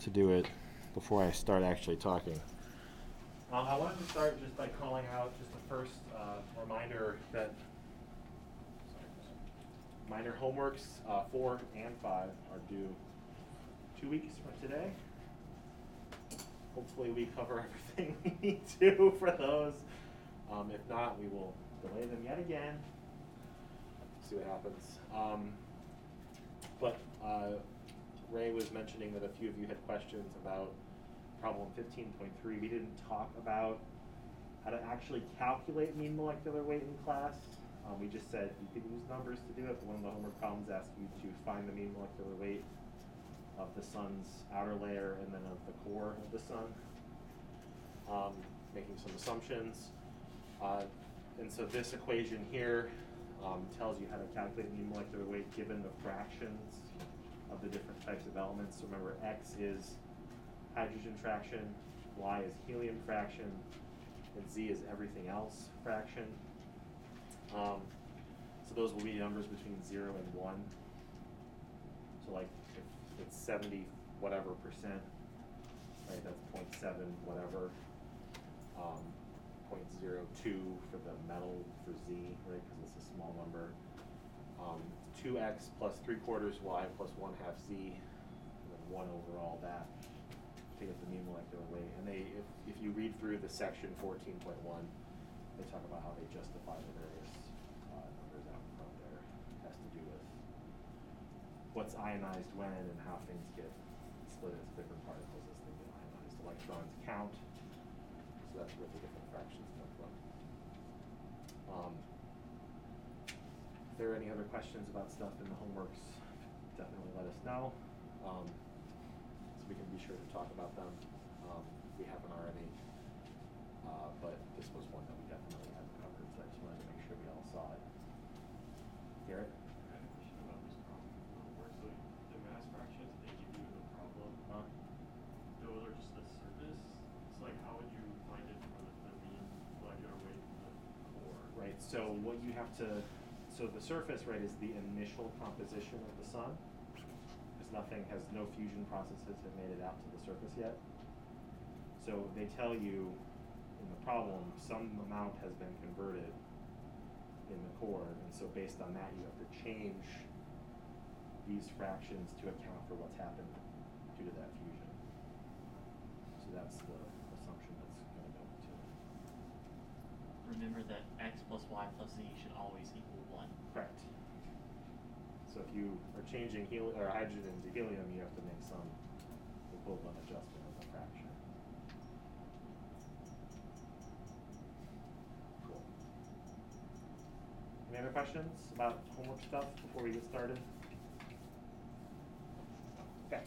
to do it before I start actually talking. I wanted to start just by calling out just the first reminder that minor homeworks 4 and 5 are due 2 weeks from today. Hopefully we cover everything we need to for those. If not, we will delay them yet again. See what happens. But Ray was mentioning that a few of you had questions about problem 15.3. We didn't talk about how to actually calculate mean molecular weight in class. We just said you could use numbers to do it, but one of the homework problems asks you to find the mean molecular weight of the sun's outer layer and then of the core of the sun, making some assumptions. And so this equation here tells you how to calculate mean molecular weight given the fractions of the different types of elements. So remember, X is hydrogen fraction, Y is helium fraction, and Z is everything else fraction. So those will be numbers between 0 and 1. So like if it's 70 whatever percent, right, that's 0.7 whatever. 0.02 for the metal for Z, right, because it's a small number. 2x plus 3/4 Y plus 1/2 Z, and then 1 over all that to get the mean molecular weight. And they, if you read through the section 14.1, they talk about how they justify the various numbers out in front there. It has to do with what's ionized when and how things get split into different particles as they get ionized. Electrons count, so that's where the different fractions come from. If there are any other questions about stuff in the homeworks, definitely let us know, so we can be sure to talk about them if we haven't already. But this was one that we definitely hadn't covered, so I just wanted to make sure we all saw it. Garrett? I had a question about this problem. So the mass fractions they give you in the problem, those are just the surface. So like, how would you find it for the mean molecular weight of the core? Right. So what you have to, so the surface, right, is the initial composition of the sun. Because no fusion processes have made it out to the surface yet. So they tell you in the problem some amount has been converted in the core, and so based on that you have to change these fractions to account for what's happened due to that fusion. So that's the assumption that's going to go into it. Remember that x plus y plus z should always equal 1. Correct. So if you are changing hydrogen into helium, you have to make some equivalent adjustment of the fraction. Cool. Any other questions about homework stuff before we get started? Okay.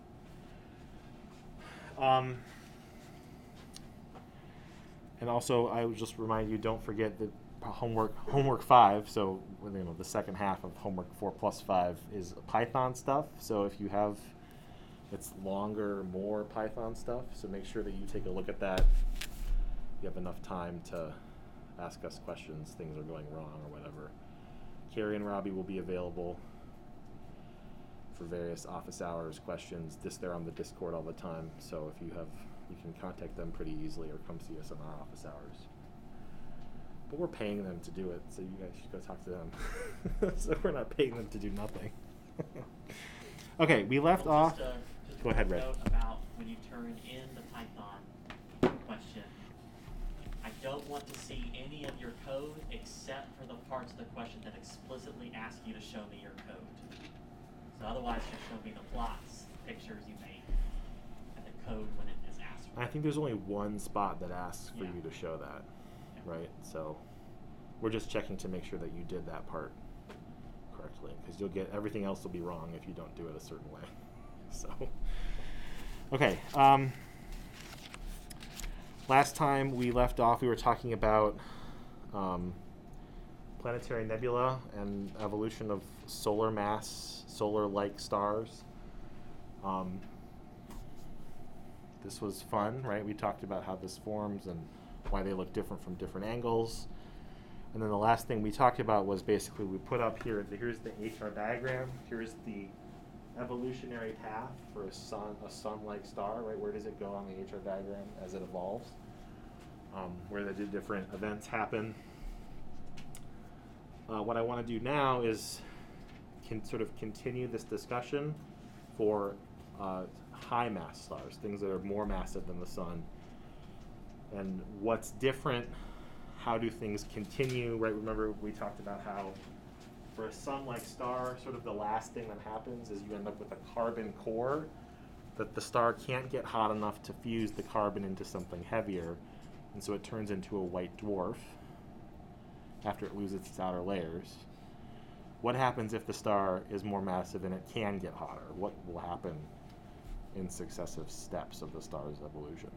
And also, I would just remind you, don't forget that homework 5, so the second half of homework 4 plus 5 is Python stuff. So if you have, it's longer, more Python stuff, so make sure that you take a look at that. You have enough time to ask us questions, things are going wrong or whatever. Carrie and Robbie will be available for various office hours questions. They're on the Discord all the time, so if you can contact them pretty easily or come see us in our office hours. But we're paying them to do it, so you guys should go talk to them. So we're not paying them to do nothing. Okay, we left off. Just go ahead, Ray. Note about when you turn in the Python question. I don't want to see any of your code except for the parts of the question that explicitly ask you to show me your code. So otherwise, just show me the plots, pictures you make, and the code when it is asked for. I think there's only one spot that asks for you to show that. Right, so we're just checking to make sure that you did that part correctly, because you'll get everything else will be wrong if you don't do it a certain way. So, okay. Last time we left off, we were talking about planetary nebula and evolution of solar mass, solar-like stars. This was fun, right? We talked about how this forms and why they look different from different angles. And then the last thing we talked about was basically we put up here, here's the HR diagram, here's the evolutionary path for a sun-like star, right? Where does it go on the HR diagram as it evolves? Where the different events happen. What I want to do now is sort of continue this discussion for high mass stars, things that are more massive than the sun. And what's different, how do things continue, right? Remember we talked about how for a sun-like star, sort of the last thing that happens is you end up with a carbon core that the star can't get hot enough to fuse the carbon into something heavier, and so it turns into a white dwarf after it loses its outer layers. What happens if the star is more massive and it can get hotter? What will happen in successive steps of the star's evolution?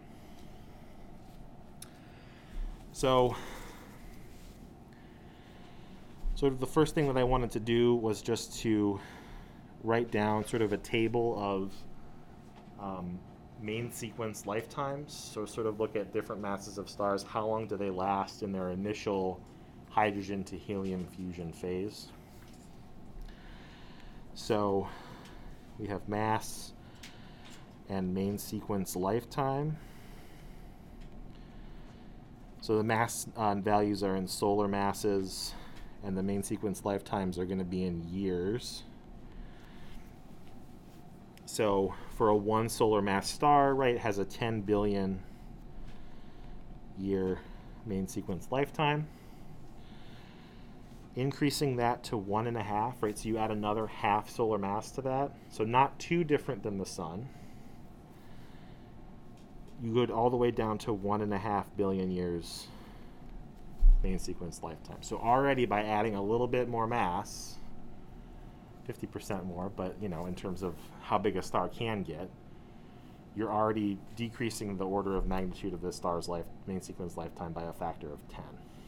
So, sort of the first thing that I wanted to do was just to write down sort of a table of main sequence lifetimes. So sort of look at different masses of stars. How long do they last in their initial hydrogen to helium fusion phase? So we have mass and main sequence lifetime. So the mass values are in solar masses, and the main sequence lifetimes are going to be in years. So for a 1 solar mass star, right, it has a 10 billion year main sequence lifetime. Increasing that to 1.5, right, so you add another half solar mass to that. So not too different than the sun. You go all the way down to 1.5 billion years main sequence lifetime. So already by adding a little bit more mass, 50% more, but you know, in terms of how big a star can get, you're already decreasing the order of magnitude of the star's main sequence lifetime by a factor of 10.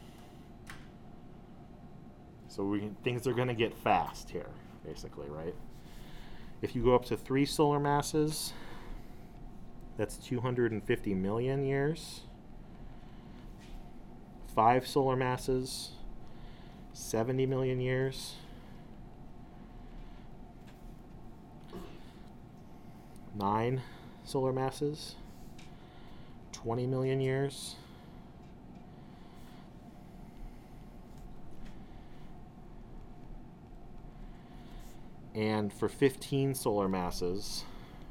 So things are going to get fast here, basically, right? If you go up to 3 solar masses, that's 250 million years. 5 solar masses, 70 million years. 9 solar masses, 20 million years. And for 15 solar masses,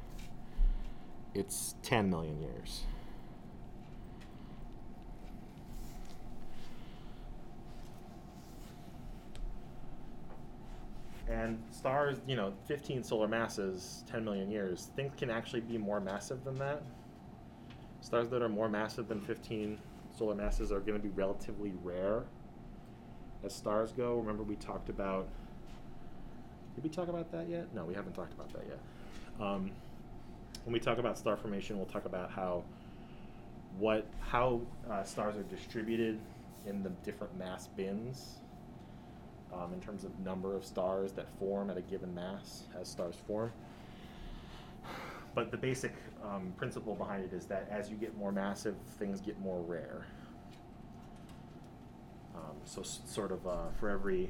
it's 10 million years. And stars, 15 solar masses, 10 million years, things can actually be more massive than that. Stars that are more massive than 15 solar masses are going to be relatively rare as stars go. Remember we talked about, did we talk about that yet? No, we haven't talked about that yet. When we talk about star formation, we'll talk about how stars are distributed in the different mass bins. In terms of number of stars that form at a given mass as stars form. But the basic principle behind it is that as you get more massive, things get more rare. So sort of for every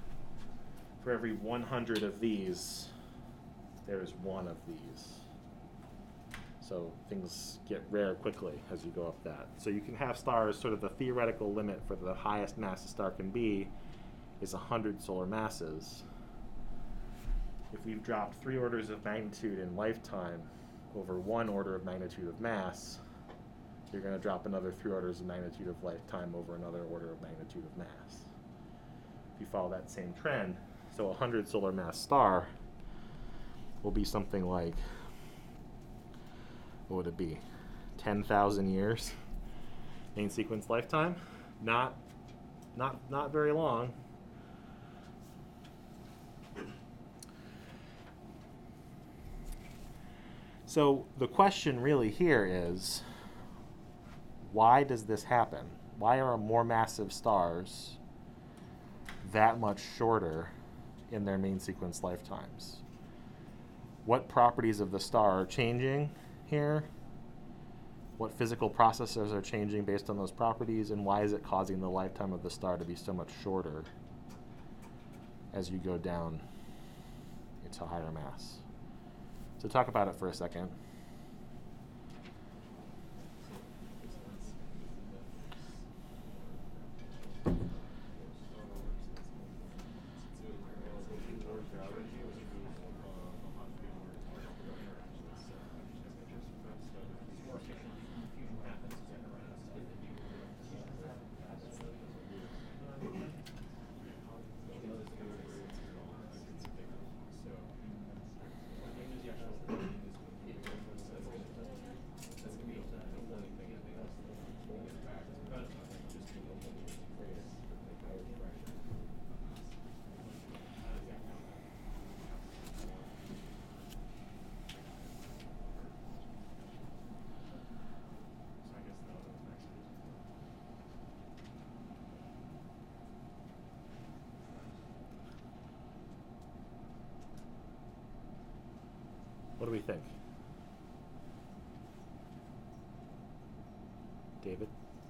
100 of these, there's one of these. So things get rare quickly as you go up that. So you can have stars, sort of the theoretical limit for the highest mass a star can be is 100 solar masses. If we've dropped 3 orders of magnitude in lifetime over 1 order of magnitude of mass, you're going to drop another 3 orders of magnitude of lifetime over another order of magnitude of mass. If you follow that same trend, so a 100 solar mass star will be something like, what would it be? 10,000 years main sequence lifetime? Not very long. So the question really here is, why does this happen? Why are more massive stars that much shorter in their main sequence lifetimes? What properties of the star are changing here? What physical processes are changing based on those properties? And why is it causing the lifetime of the star to be so much shorter as you go down into higher mass? So talk about it for a second. What do we think? David?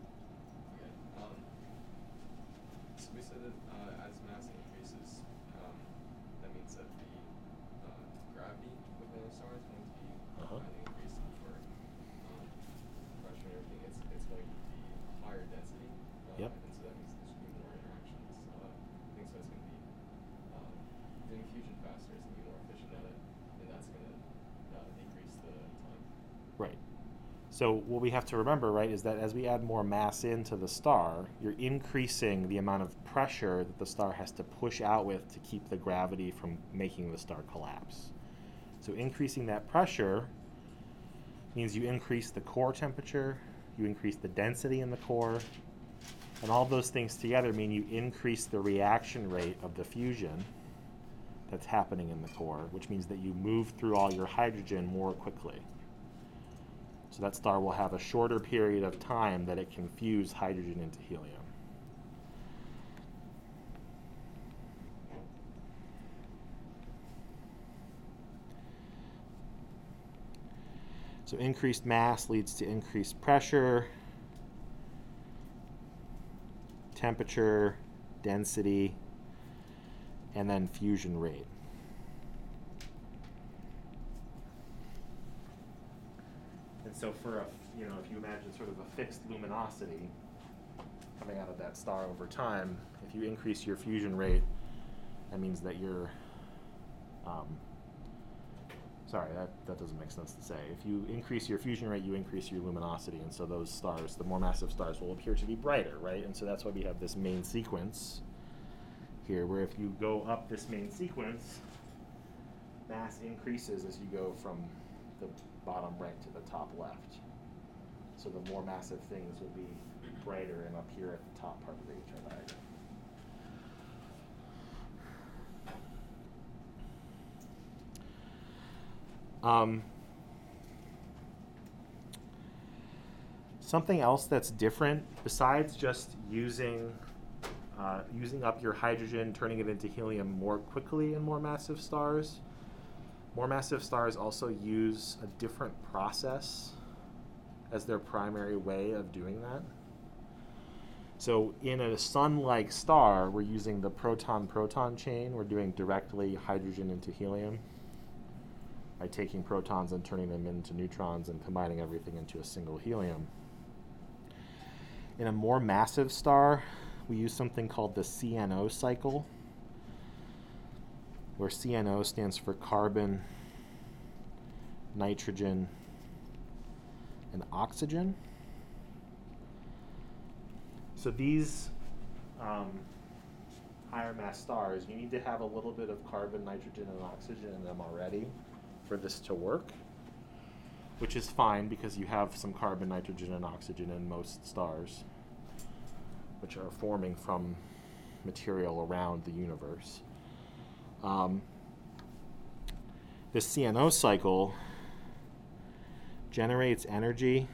So we said that as mass increases, that means that the gravity within a star is going to be increasing for pressure and everything. It's going to be a higher density. Yep. And so that means there's going to be more interactions. I think so it's going to be doing fusion faster. It's going to be more efficient at it, and that's going to decrease the time. Right. So what we have to remember, right, is that as we add more mass into the star, you're increasing the amount of pressure that the star has to push out with to keep the gravity from making the star collapse. So increasing that pressure means you increase the core temperature, you increase the density in the core, and all those things together mean you increase the reaction rate of the fusion that's happening in the core, which means that you move through all your hydrogen more quickly. So that star will have a shorter period of time that it can fuse hydrogen into helium. So increased mass leads to increased pressure, temperature, density, and then fusion rate. And so for a, if you imagine sort of a fixed luminosity coming out of that star over time, if you increase your fusion rate, that means that you're, sorry, that doesn't make sense to say. If you increase your fusion rate, you increase your luminosity, and so those stars, the more massive stars, will appear to be brighter, right? And so that's why we have this main sequence here, where if you go up this main sequence, mass increases as you go from the bottom right to the top left. So the more massive things will be brighter and up here at the top part of the HR diagram. Something else that's different, besides just using up your hydrogen, turning it into helium more quickly in more massive stars also use a different process as their primary way of doing that. So in a sun-like star, we're using the proton-proton chain. We're doing directly hydrogen into helium by taking protons and turning them into neutrons and combining everything into a single helium. In a more massive star, we use something called the CNO cycle, where CNO stands for carbon, nitrogen, and oxygen. So these higher mass stars, you need to have a little bit of carbon, nitrogen, and oxygen in them already for this to work, which is fine because you have some carbon, nitrogen, and oxygen in most stars, which are forming from material around the universe. This CNO cycle generates energy.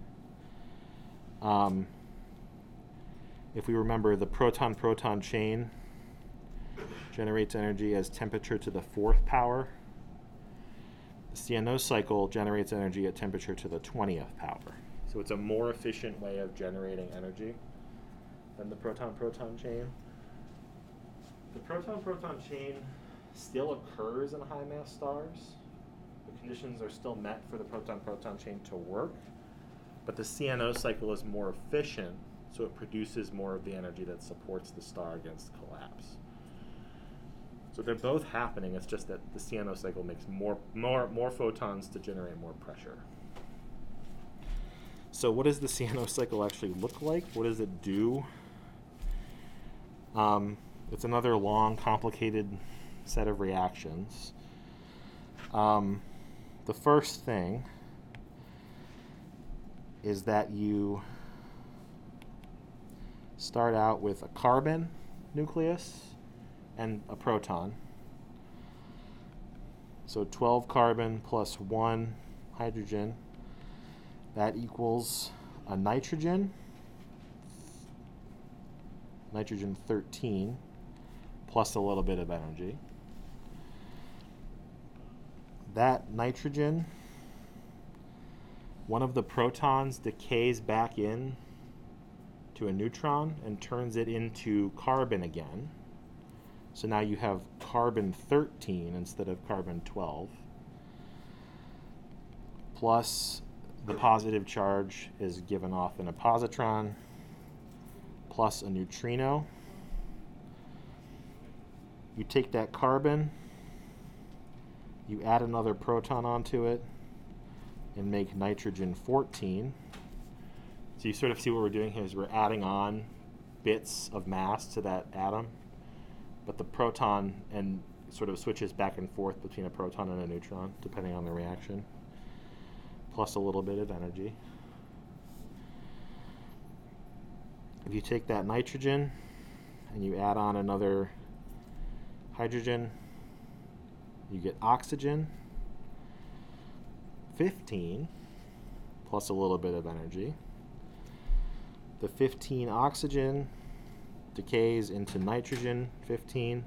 If we remember, the proton-proton chain generates energy as temperature to the 4th power. The CNO cycle generates energy at temperature to the 20th power. So it's a more efficient way of generating energy than the proton-proton chain. The proton-proton chain still occurs in high-mass stars, The conditions are still met for the proton-proton chain to work, but the CNO cycle is more efficient, so it produces more of the energy that supports the star against collapse. So they're both happening, it's just that the CNO cycle makes more photons to generate more pressure. So what does the CNO cycle actually look like? What does it do? It's another long, complicated set of reactions. The first thing is that you start out with a carbon nucleus and a proton. So 12 carbon plus 1 hydrogen, that equals a nitrogen 13, plus a little bit of energy. That nitrogen, one of the protons decays back in to a neutron and turns it into carbon again. So now you have carbon 13 instead of carbon 12. Plus the positive charge is given off in a positron, plus a neutrino. You take that carbon, you add another proton onto it, and make nitrogen 14. So you sort of see what we're doing here is we're adding on bits of mass to that atom, but the proton and sort of switches back and forth between a proton and a neutron, depending on the reaction, plus a little bit of energy. If you take that nitrogen and you add on another hydrogen, you get oxygen 15 plus a little bit of energy. The 15 oxygen decays into nitrogen 15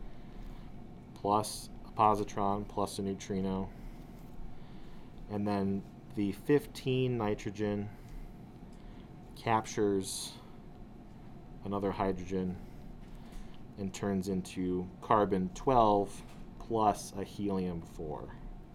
plus a positron plus a neutrino, and then the 15 nitrogen captures another hydrogen and turns into carbon 12 plus a helium 4.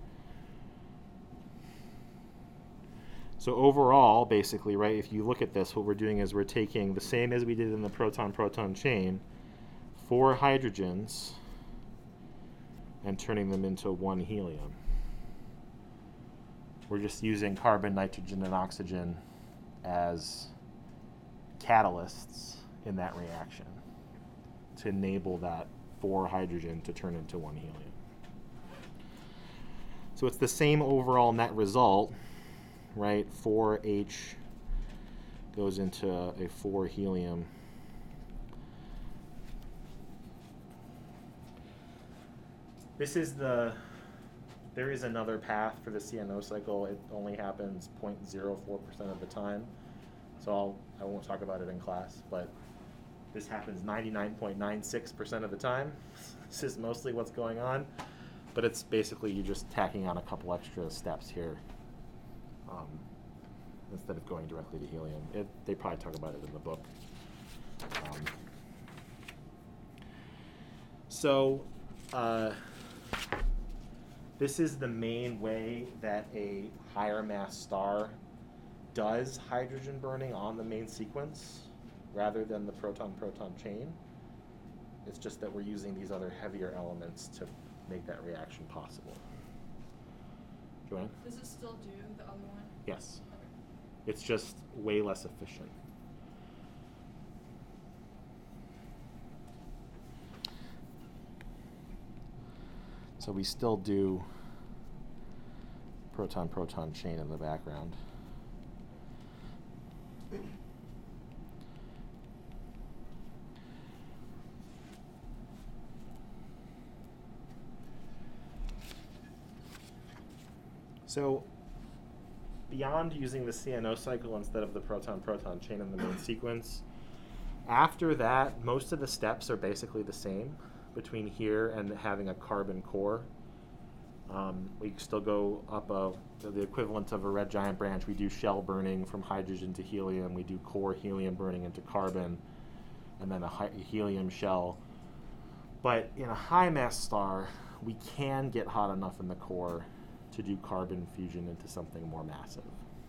So overall, basically, right, if you look at this, what we're doing is we're taking the same as we did in the proton-proton chain, 4 hydrogens, and turning them into 1 helium. We're just using carbon, nitrogen, and oxygen as catalysts in that reaction to enable that 4 hydrogen to turn into 1 helium. So it's the same overall net result, right? 4H goes into a 4 helium. There is another path for the CNO cycle. It only happens 0.04% of the time. So I won't talk about it in class, but this happens 99.96% of the time. This is mostly what's going on, but it's basically you just tacking on a couple extra steps here instead of going directly to helium. They probably talk about it in the book. This is the main way that a higher mass star does hydrogen burning on the main sequence rather than the proton-proton chain. It's just that we're using these other heavier elements to make that reaction possible. Joanne? Does it still do the other one? Yes. It's just way less efficient. So we still do proton-proton chain in the background. So beyond using the CNO cycle instead of the proton-proton chain in the main sequence, after that, most of the steps are basically the same between here and having a carbon core. We still go up the equivalent of a red giant branch. We do shell burning from hydrogen to helium. We do core helium burning into carbon, and then a helium shell. But in a high mass star, we can get hot enough in the core to do carbon fusion into something more massive.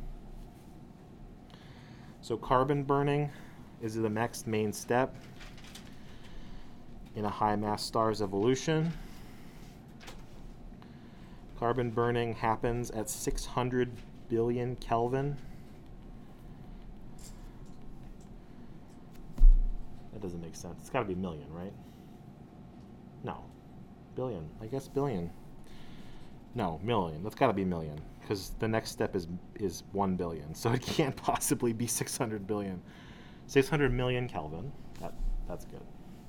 So carbon burning is the next main step in a high mass star's evolution. Carbon burning happens at 600 billion Kelvin. That doesn't make sense. It's got to be million, right? No. Billion. I guess billion. No, million. That's got to be million, because the next step is 1 billion. So it can't possibly be 600 billion. 600 million Kelvin. That's good.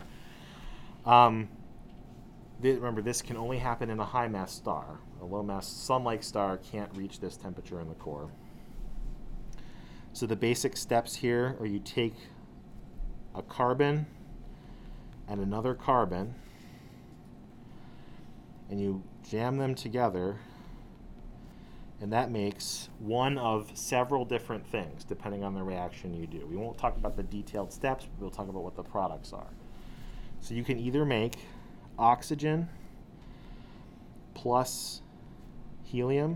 Remember, this can only happen in a high mass star. A low mass sun-like star can't reach this temperature in the core. So the basic steps here are you take a carbon and another carbon and you jam them together, and that makes one of several different things depending on the reaction you do. We won't talk about the detailed steps, but we'll talk about what the products are. So you can either make oxygen plus helium.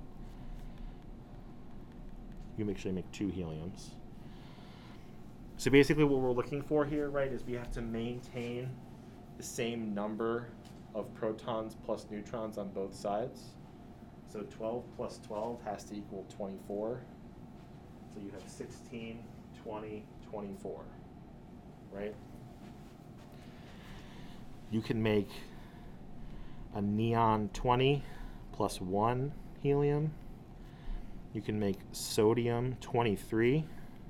You make sure you make 2 heliums. So basically what we're looking for here, right, is we have to maintain the same number of protons plus neutrons on both sides. So 12 plus 12 has to equal 24. So you have 16, 20, 24, right? You can make a neon 20 plus 1 helium. You can make sodium 23.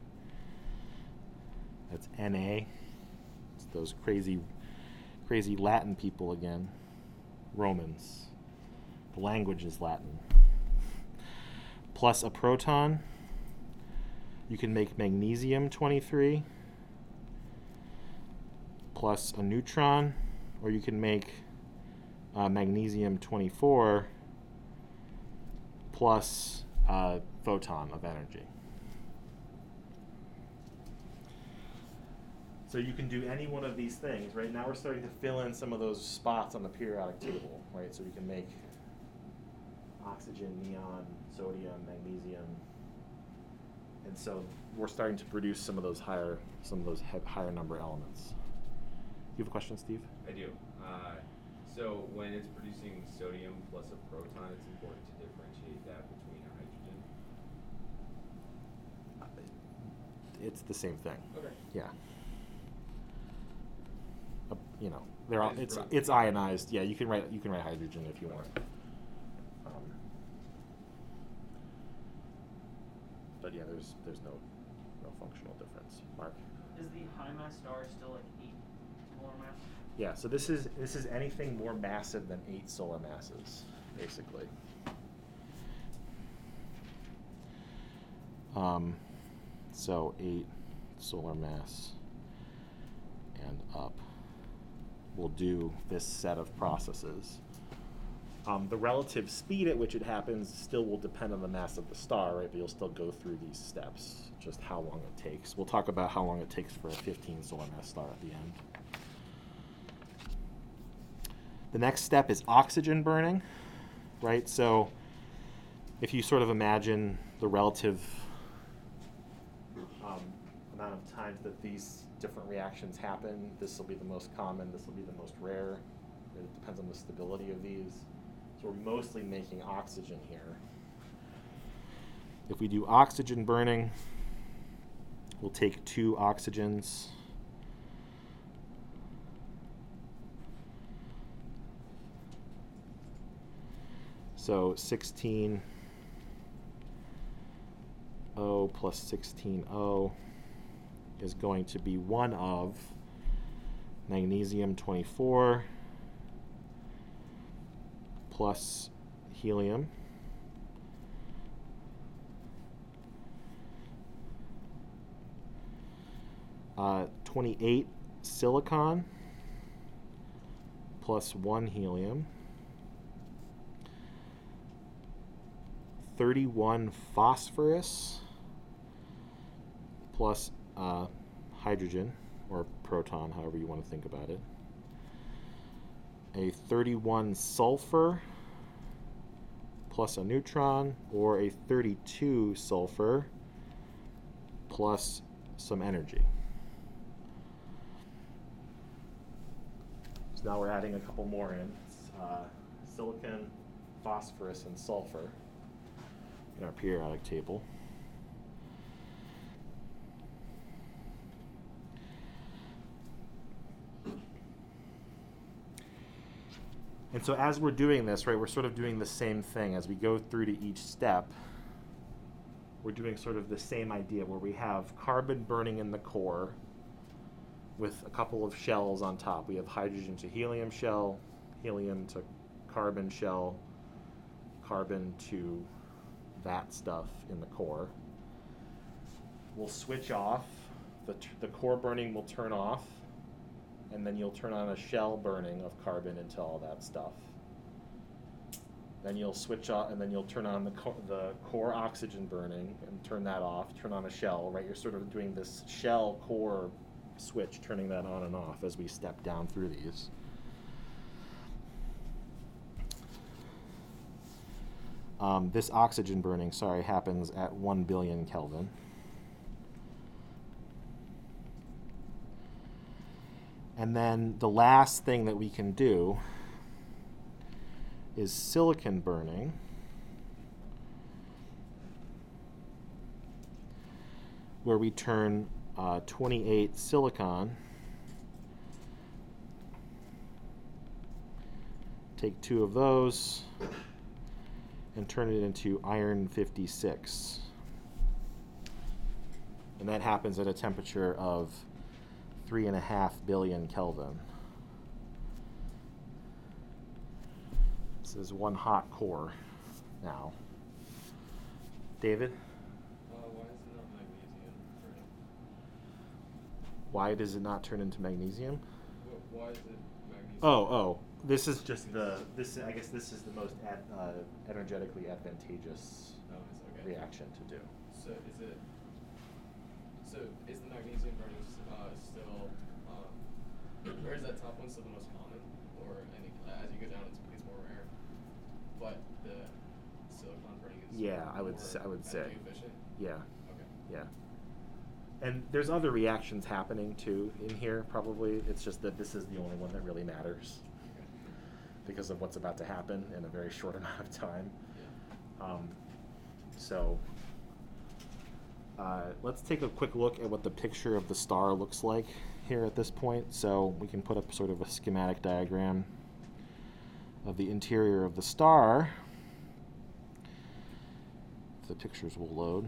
That's Na. It's those crazy Latin people again. Romans. The language is Latin. Plus a proton. You can make magnesium 23 plus a neutron, or you can make magnesium 24 plus a photon of energy. So you can do any one of these things. Right now we're starting to fill in some of those spots on the periodic table, right? So we can make oxygen, neon, sodium, magnesium, and so we're starting to produce some of those higher number elements. You have a question, Steve? I do. So when it's producing sodium plus a proton, it's important to differentiate that between a hydrogen? It's the same thing. Okay. Yeah. They're all, it's ionized. Yeah, you can write hydrogen if you want. But yeah, there's no functional difference. Mark? Is the high mass star still like 8 solar mass? Yeah, so this is anything more massive than 8 solar masses, basically. So 8 solar mass and up will do this set of processes. The relative speed at which it happens still will depend on the mass of the star, right? But you'll still go through these steps, just how long it takes. We'll talk about how long it takes for a 15 solar mass star at the end. The next step is oxygen burning, right? So if you sort of imagine the relative amount of times that these different reactions happen, this will be the most common, this will be the most rare. It depends on the stability of these. So we're mostly making oxygen here. If we do oxygen burning, we'll take 2 oxygens. So 16O plus 16O is going to be 1 of magnesium 24 plus helium uh, 28 silicon plus 1 helium, 31 phosphorus plus hydrogen or proton, however you want to think about it, a 31 sulfur plus a neutron, or a 32 sulfur plus some energy. So now we're adding a couple more in. Silicon, phosphorus, and sulfur in our periodic table. And so as we're doing this, right, we're sort of doing the same thing. As we go through to each step, we're doing sort of the same idea where we have carbon burning in the core with a couple of shells on top. We have hydrogen to helium shell, helium to carbon shell, carbon to that stuff in the core. We'll switch off. The core burning will turn off, and then you'll turn on a shell burning of carbon into all that stuff. Then you'll switch off, and then you'll turn on the core oxygen burning and turn that off, turn on a shell, right? You're sort of doing this shell core switch, turning that on and off as we step down through these. This oxygen burning, happens at 1 billion Kelvin. And then the last thing that we can do is silicon burning. Where we turn 28 silicon, take 2 of those, and turn it into iron 56. And that happens at a temperature of 3.5 billion Kelvin. This is one hot core now. David? Why is it not magnesium burning? Why does it not turn into magnesium? Why is it magnesium? Oh. This is just I guess this is the most energetically advantageous Okay. reaction to do. So is the magnesium burning still, or is that top one still the most common? Or as you go down, it's more rare. But the silicon burning is I would say. energy efficient? Yeah. Okay. Yeah. And there's other reactions happening too in here, probably. It's just that this is the only one that really matters because of what's about to happen in a very short amount of time. Yeah. Let's take a quick look at what the picture of the star looks like here at this point. So we can put up sort of a schematic diagram of the interior of the star. The pictures will load.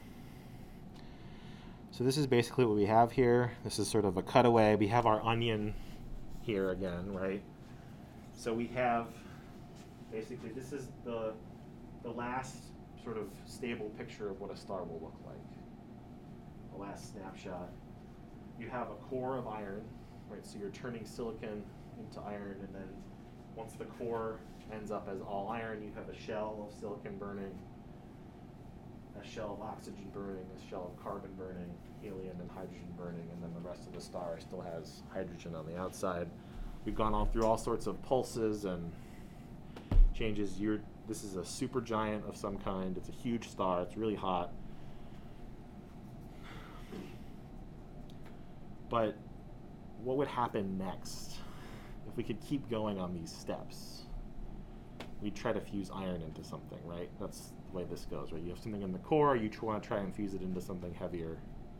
So this is basically what we have here. This is sort of a cutaway. We have our onion here again, right? So we have, basically, this is the last sort of stable picture of what a star will look like. The last snapshot. You have a core of iron, right? So you're turning silicon into iron, and then once the core ends up as all iron, you have a shell of silicon burning, a shell of oxygen burning, a shell of carbon burning, helium and hydrogen burning, and then the rest of the star still has hydrogen on the outside. We've gone all through all sorts of pulses and changes. This is a supergiant of some kind. It's a huge star. It's really hot. But what would happen next if we could keep going on these steps? We'd try to fuse iron into something, right? That's the way this goes, right? You have something in the core, you want to try and fuse it into something heavier.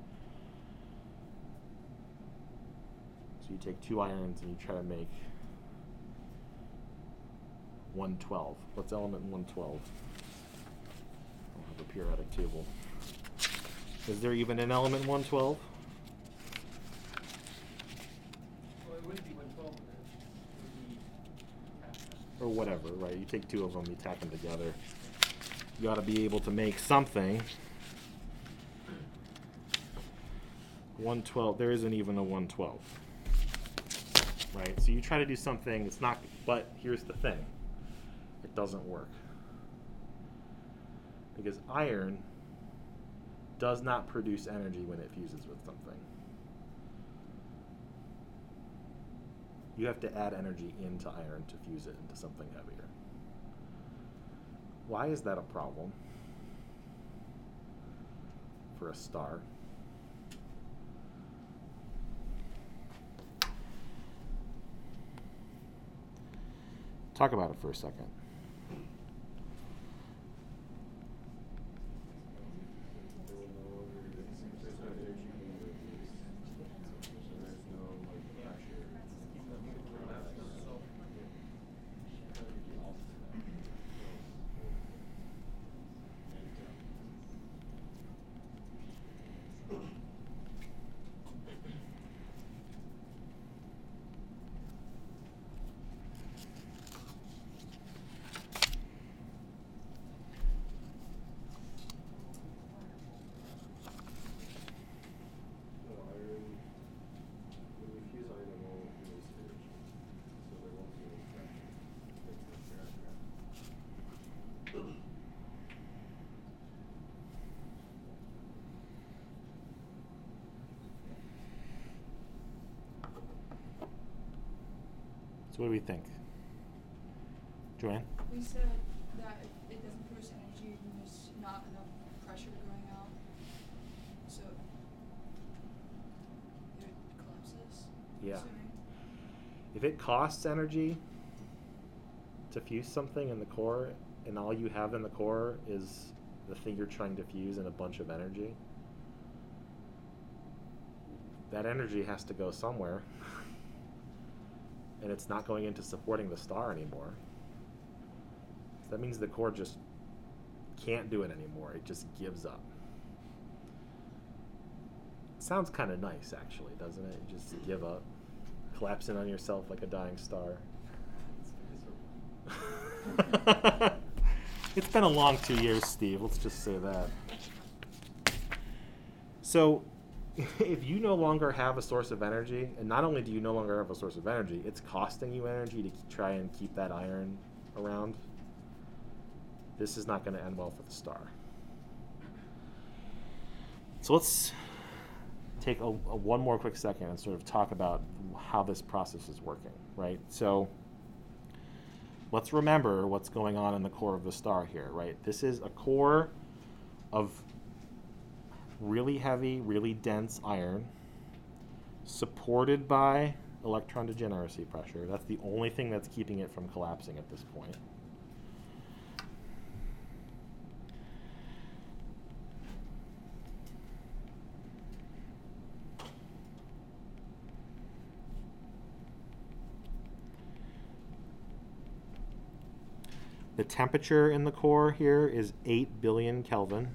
So you take 2 irons and you try to make 112. What's element 112? I'll have a periodic table. Is there even an element 112? Well, it wouldn't be 112, it would be half. Or whatever, right? You take 2 of them, you tack them together. You ought to be able to make something. 112, there isn't even a 112. Right? So you try to do something, it's not, but here's the thing. It doesn't work. Because iron does not produce energy when it fuses with something. You have to add energy into iron to fuse it into something heavier. why is that a problem for a star? Talk about it for a second. So what do we think? Joanne? We said that if it doesn't produce energy, then there's not enough pressure going out, so it collapses. Yeah. Assuming. If it costs energy to fuse something in the core, and all you have in the core is the thing you're trying to fuse and a bunch of energy, that energy has to go somewhere. And it's not going into supporting the star anymore. So that means the core just can't do it anymore. It just gives up. It sounds kind of nice, actually, doesn't it? You just give up, collapse in on yourself like a dying star. It's been a long 2 years, Steve. Let's just say that. So, if you no longer have a source of energy, and not only do you no longer have a source of energy, it's costing you energy to try and keep that iron around, this is not going to end well for the star. So let's take a one more quick second and sort of talk about how this process is working, right? So let's remember what's going on in the core of the star here, right? This is a core of really heavy, really dense iron, supported by electron degeneracy pressure. That's the only thing that's keeping it from collapsing at this point. The temperature in the core here is 8 billion Kelvin.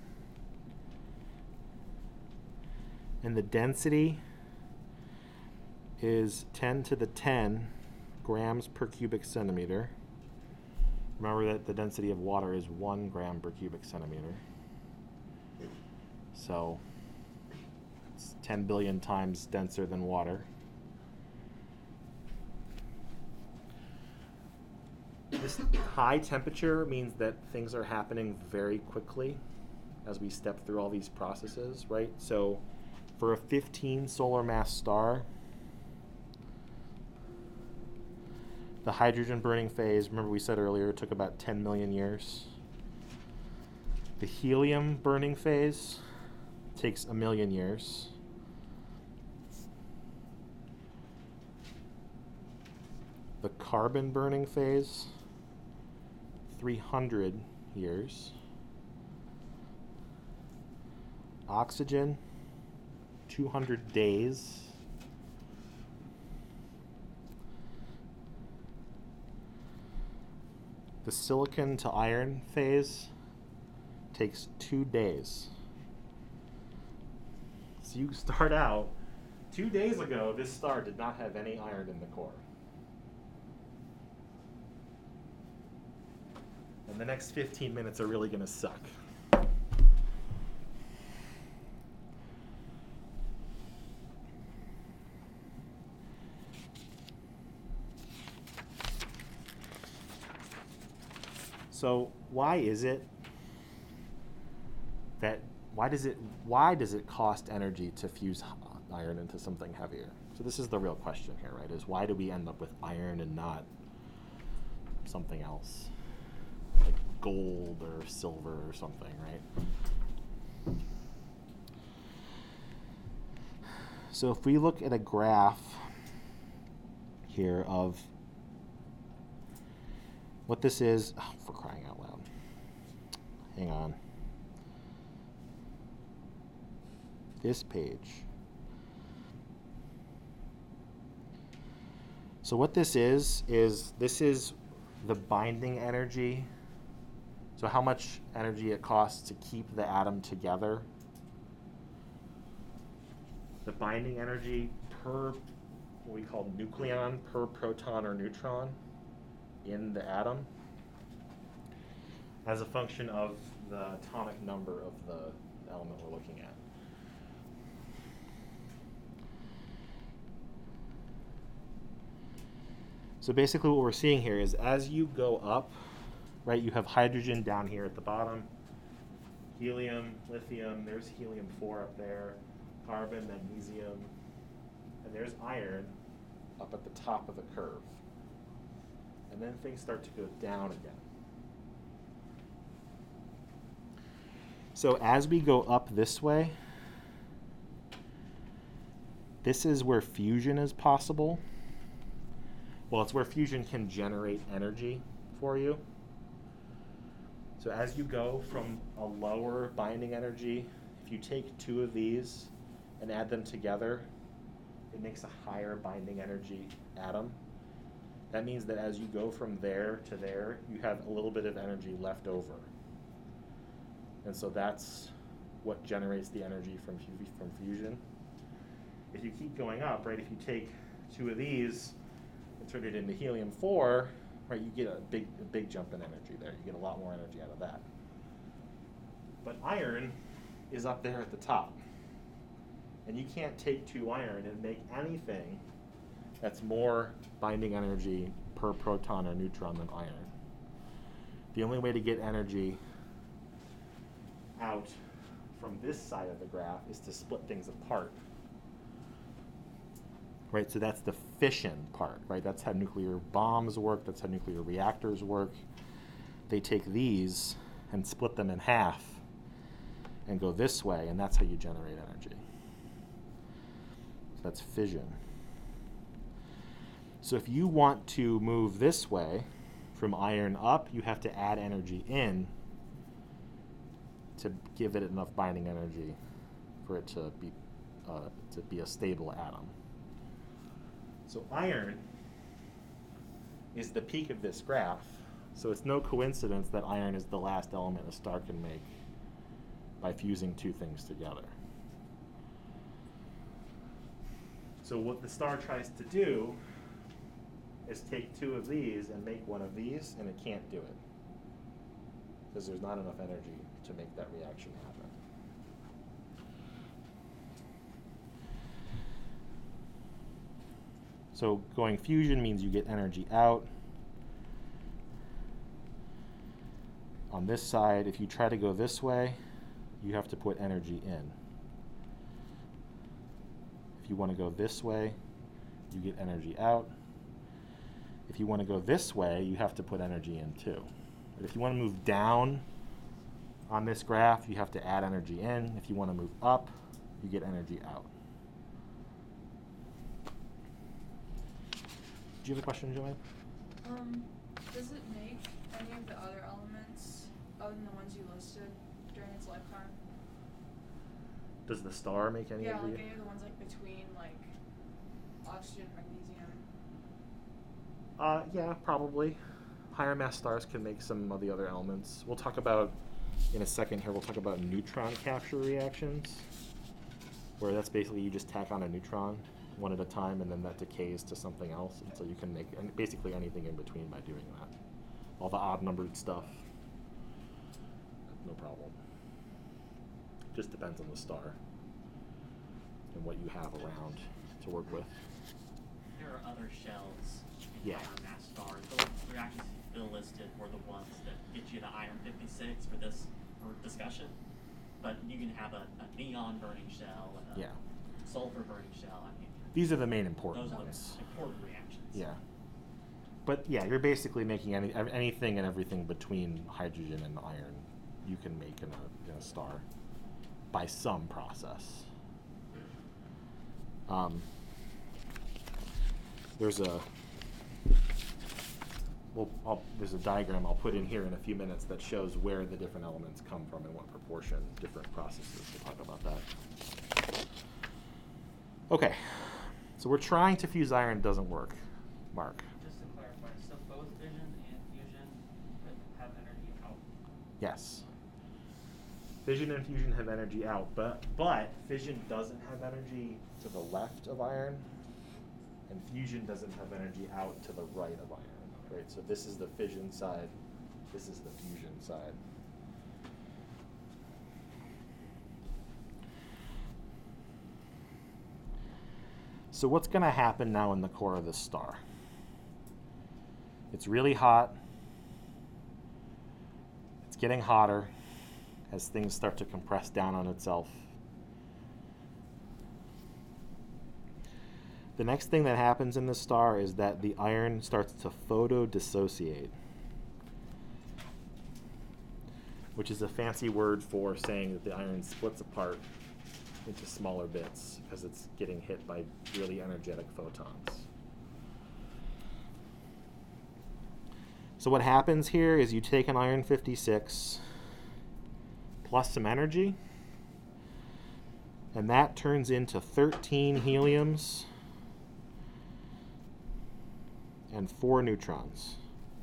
And the density is 10 to the 10 grams per cubic centimeter. Remember that the density of water is 1 gram per cubic centimeter. So it's 10 billion times denser than water. This high temperature means that things are happening very quickly as we step through all these processes, right? So for a 15 solar mass star, the hydrogen burning phase, remember we said earlier, took about 10 million years. The helium burning phase takes 1 million years. The carbon burning phase, 300 years. Oxygen, 200 days. The silicon to iron phase takes 2 days. So you start out, 2 days ago, this star did not have any iron in the core. And the next 15 minutes are really going to suck. So why does it cost energy to fuse iron into something heavier? So this is the real question here, right? Is why do we end up with iron and not something else? Like gold or silver or something, right? So if we look at a graph here of what this is, oh, for crying out loud. Hang on. This page. So what this is this is the binding energy. So how much energy it costs to keep the atom together. The binding energy per what we call nucleon, per proton or neutron in the atom as a function of the atomic number of the element we're looking at. So basically what we're seeing here is as you go up, right, you have hydrogen down here at the bottom, helium, lithium, there's helium-4 up there, carbon, magnesium, and there's iron up at the top of the curve. And then things start to go down again. So as we go up this way, this is where fusion is possible. Well, it's where fusion can generate energy for you. So as you go from a lower binding energy, if you take two of these and add them together, it makes a higher binding energy atom. That means that as you go from there to there, you have a little bit of energy left over. And so that's what generates the energy from fusion. If you keep going up, right, if you take two of these and turn it into helium-4, right, you get a big jump in energy there. You get a lot more energy out of that. But iron is up there at the top. And you can't take two iron and make anything that's more binding energy per proton or neutron than iron. The only way to get energy out from this side of the graph is to split things apart. Right, so that's the fission part, right? That's how nuclear bombs work, that's how nuclear reactors work. They take these and split them in half and go this way, and that's how you generate energy. So that's fission. So if you want to move this way, from iron up, you have to add energy in to give it enough binding energy for it to be a stable atom. So iron is the peak of this graph, so it's no coincidence that iron is the last element a star can make by fusing two things together. So what the star tries to do is take two of these and make one of these, and it can't do it because there's not enough energy to make that reaction happen. So going fusion means you get energy out. On this side, if you try to go this way, you have to put energy in. If you want to go this way, you get energy out. If you want to go this way, you have to put energy in too. But if you want to move down on this graph, you have to add energy in. If you want to move up, you get energy out. Do you have a question, Joanne? Does it make any of the other elements other than the ones you listed during its lifetime? Does the star make any Yeah, of like the? any of the ones like between like oxygen, magnesium. Yeah, probably. Higher mass stars can make some of the other elements. We'll talk about, in a second here, we'll talk about neutron capture reactions, where that's basically you just tack on a neutron one at a time, and then that decays to something else, and so you can make basically anything in between by doing that. All the odd-numbered stuff, no problem. Just depends on the star and what you have around to work with. There are other shells in Yeah. higher mass stars. The reactions Bill listed were the ones that get you to iron 56 for this discussion. But you can have a neon burning shell and a Yeah. sulfur burning shell. I mean, These are the main important those are ones. the important reactions. Yeah. But yeah, you're basically making anything and everything between hydrogen and iron you can make in a star by some process. There's a there's a diagram I'll put in here in a few minutes that shows where the different elements come from and what proportion, different processes. We'll talk about that. Okay, so we're trying to fuse iron, doesn't work. Mark. Just to clarify, so both fission and fusion have energy out? Yes. Fission and fusion have energy out, but fission doesn't have energy to the left of iron, and fusion doesn't have energy out to the right of iron, right? So this is the fission side, this is the fusion side. So what's going to happen now in the core of this star? It's really hot. It's getting hotter as things start to compress down on itself. The next thing that happens in this star is that the iron starts to photodissociate, which is a fancy word for saying that the iron splits apart into smaller bits because it's getting hit by really energetic photons. So what happens here is you take an iron 56 plus some energy, and that turns into 13 heliums and 4 neutrons.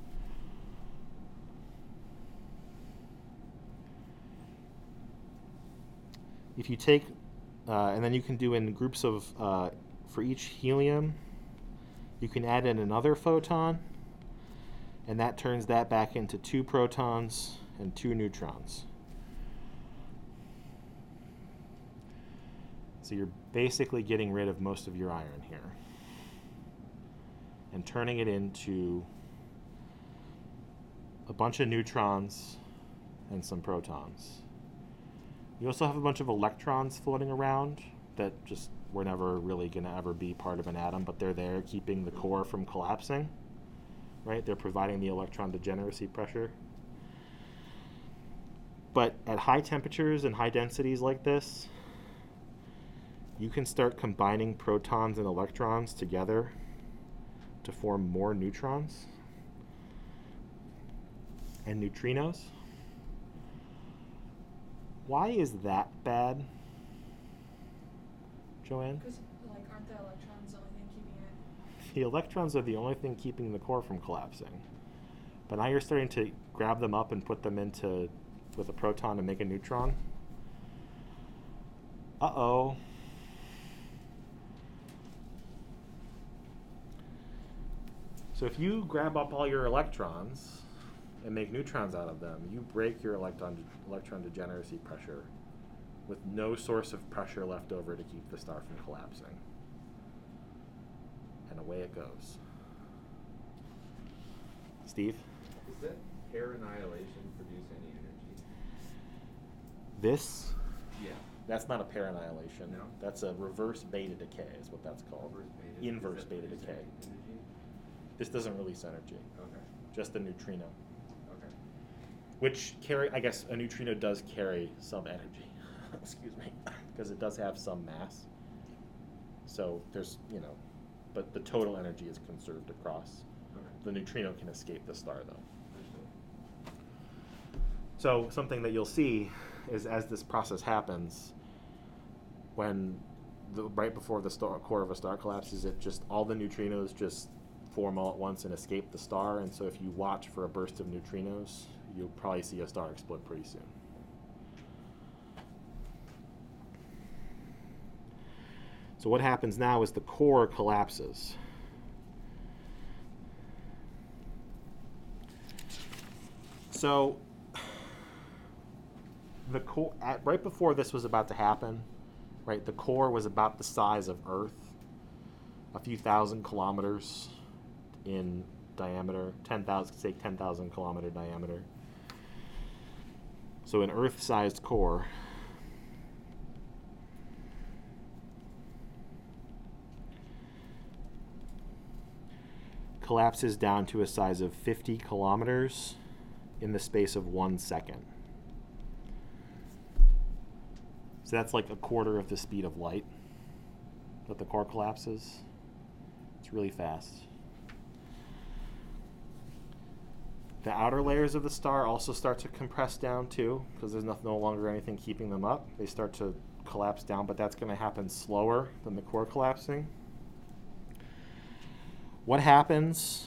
If you take, and then you can do in groups of, for each helium, you can add in another photon, and that turns that back into 2 protons and 2 neutrons. So you're basically getting rid of most of your iron here and turning it into a bunch of neutrons and some protons. You also have a bunch of electrons floating around that just were never really going to ever be part of an atom, but they're there keeping the core from collapsing, right? They're providing the electron degeneracy pressure. But at high temperatures and high densities like this, you can start combining protons and electrons together to form more neutrons and neutrinos. Why is that bad, Joanne? Because, like, aren't the electrons the only thing keeping it? The electrons are the only thing keeping the core from collapsing. But now you're starting to grab them up and put them into with a proton and make a neutron. Uh-oh. So if you grab up all your electrons and make neutrons out of them, you break your electron degeneracy pressure with no source of pressure left over to keep the star from collapsing. And away it goes. Steve? Does that pair annihilation produce any energy? This? Yeah. That's not a pair annihilation. No? That's a reverse beta decay is what that's called. Inverse beta Does that decay. produce any energy? This doesn't release energy. Okay. Just a neutrino. Okay. Which I guess a neutrino does carry some energy. Excuse me. Because it does have some mass. So there's, but the total energy is conserved across. Okay. The neutrino can escape the star though. Understood. So something that you'll see is as this process happens, when right before the core of a star collapses, all the neutrinos just form all at once and escape the star. And so if you watch for a burst of neutrinos, you'll probably see a star explode pretty soon. So what happens now is the core collapses. So the core, right before this was about to happen, right, the core was about the size of Earth, a few thousand kilometers in diameter, 10,000 kilometer diameter. So an Earth-sized core. collapses down to a size of 50 kilometers in the space of 1 second. So that's like a quarter of the speed of light that the core collapses. It's really fast. The outer layers of the star also start to compress down too, because there's no longer anything keeping them up. They start to collapse down, but that's going to happen slower than the core collapsing. What happens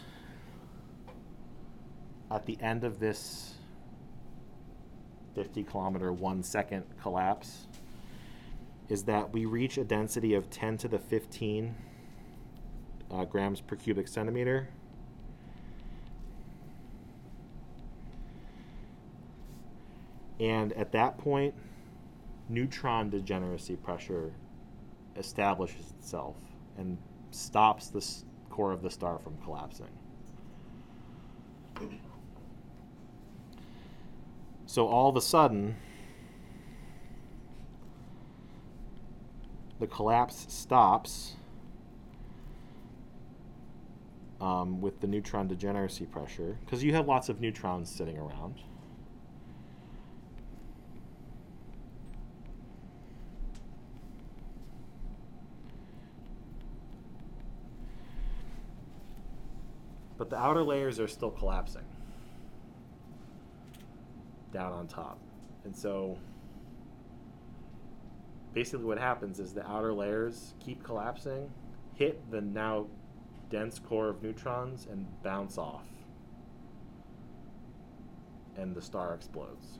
at the end of this 50 kilometer 1 second collapse is that we reach a density of 10 to the 15 grams per cubic centimeter. And at that point, neutron degeneracy pressure establishes itself and stops the core of the star from collapsing. So all of a sudden, the collapse stops with the neutron degeneracy pressure, because you have lots of neutrons sitting around. But the outer layers are still collapsing down on top. And so basically what happens is the outer layers keep collapsing, hit the now dense core of neutrons, and bounce off. And the star explodes.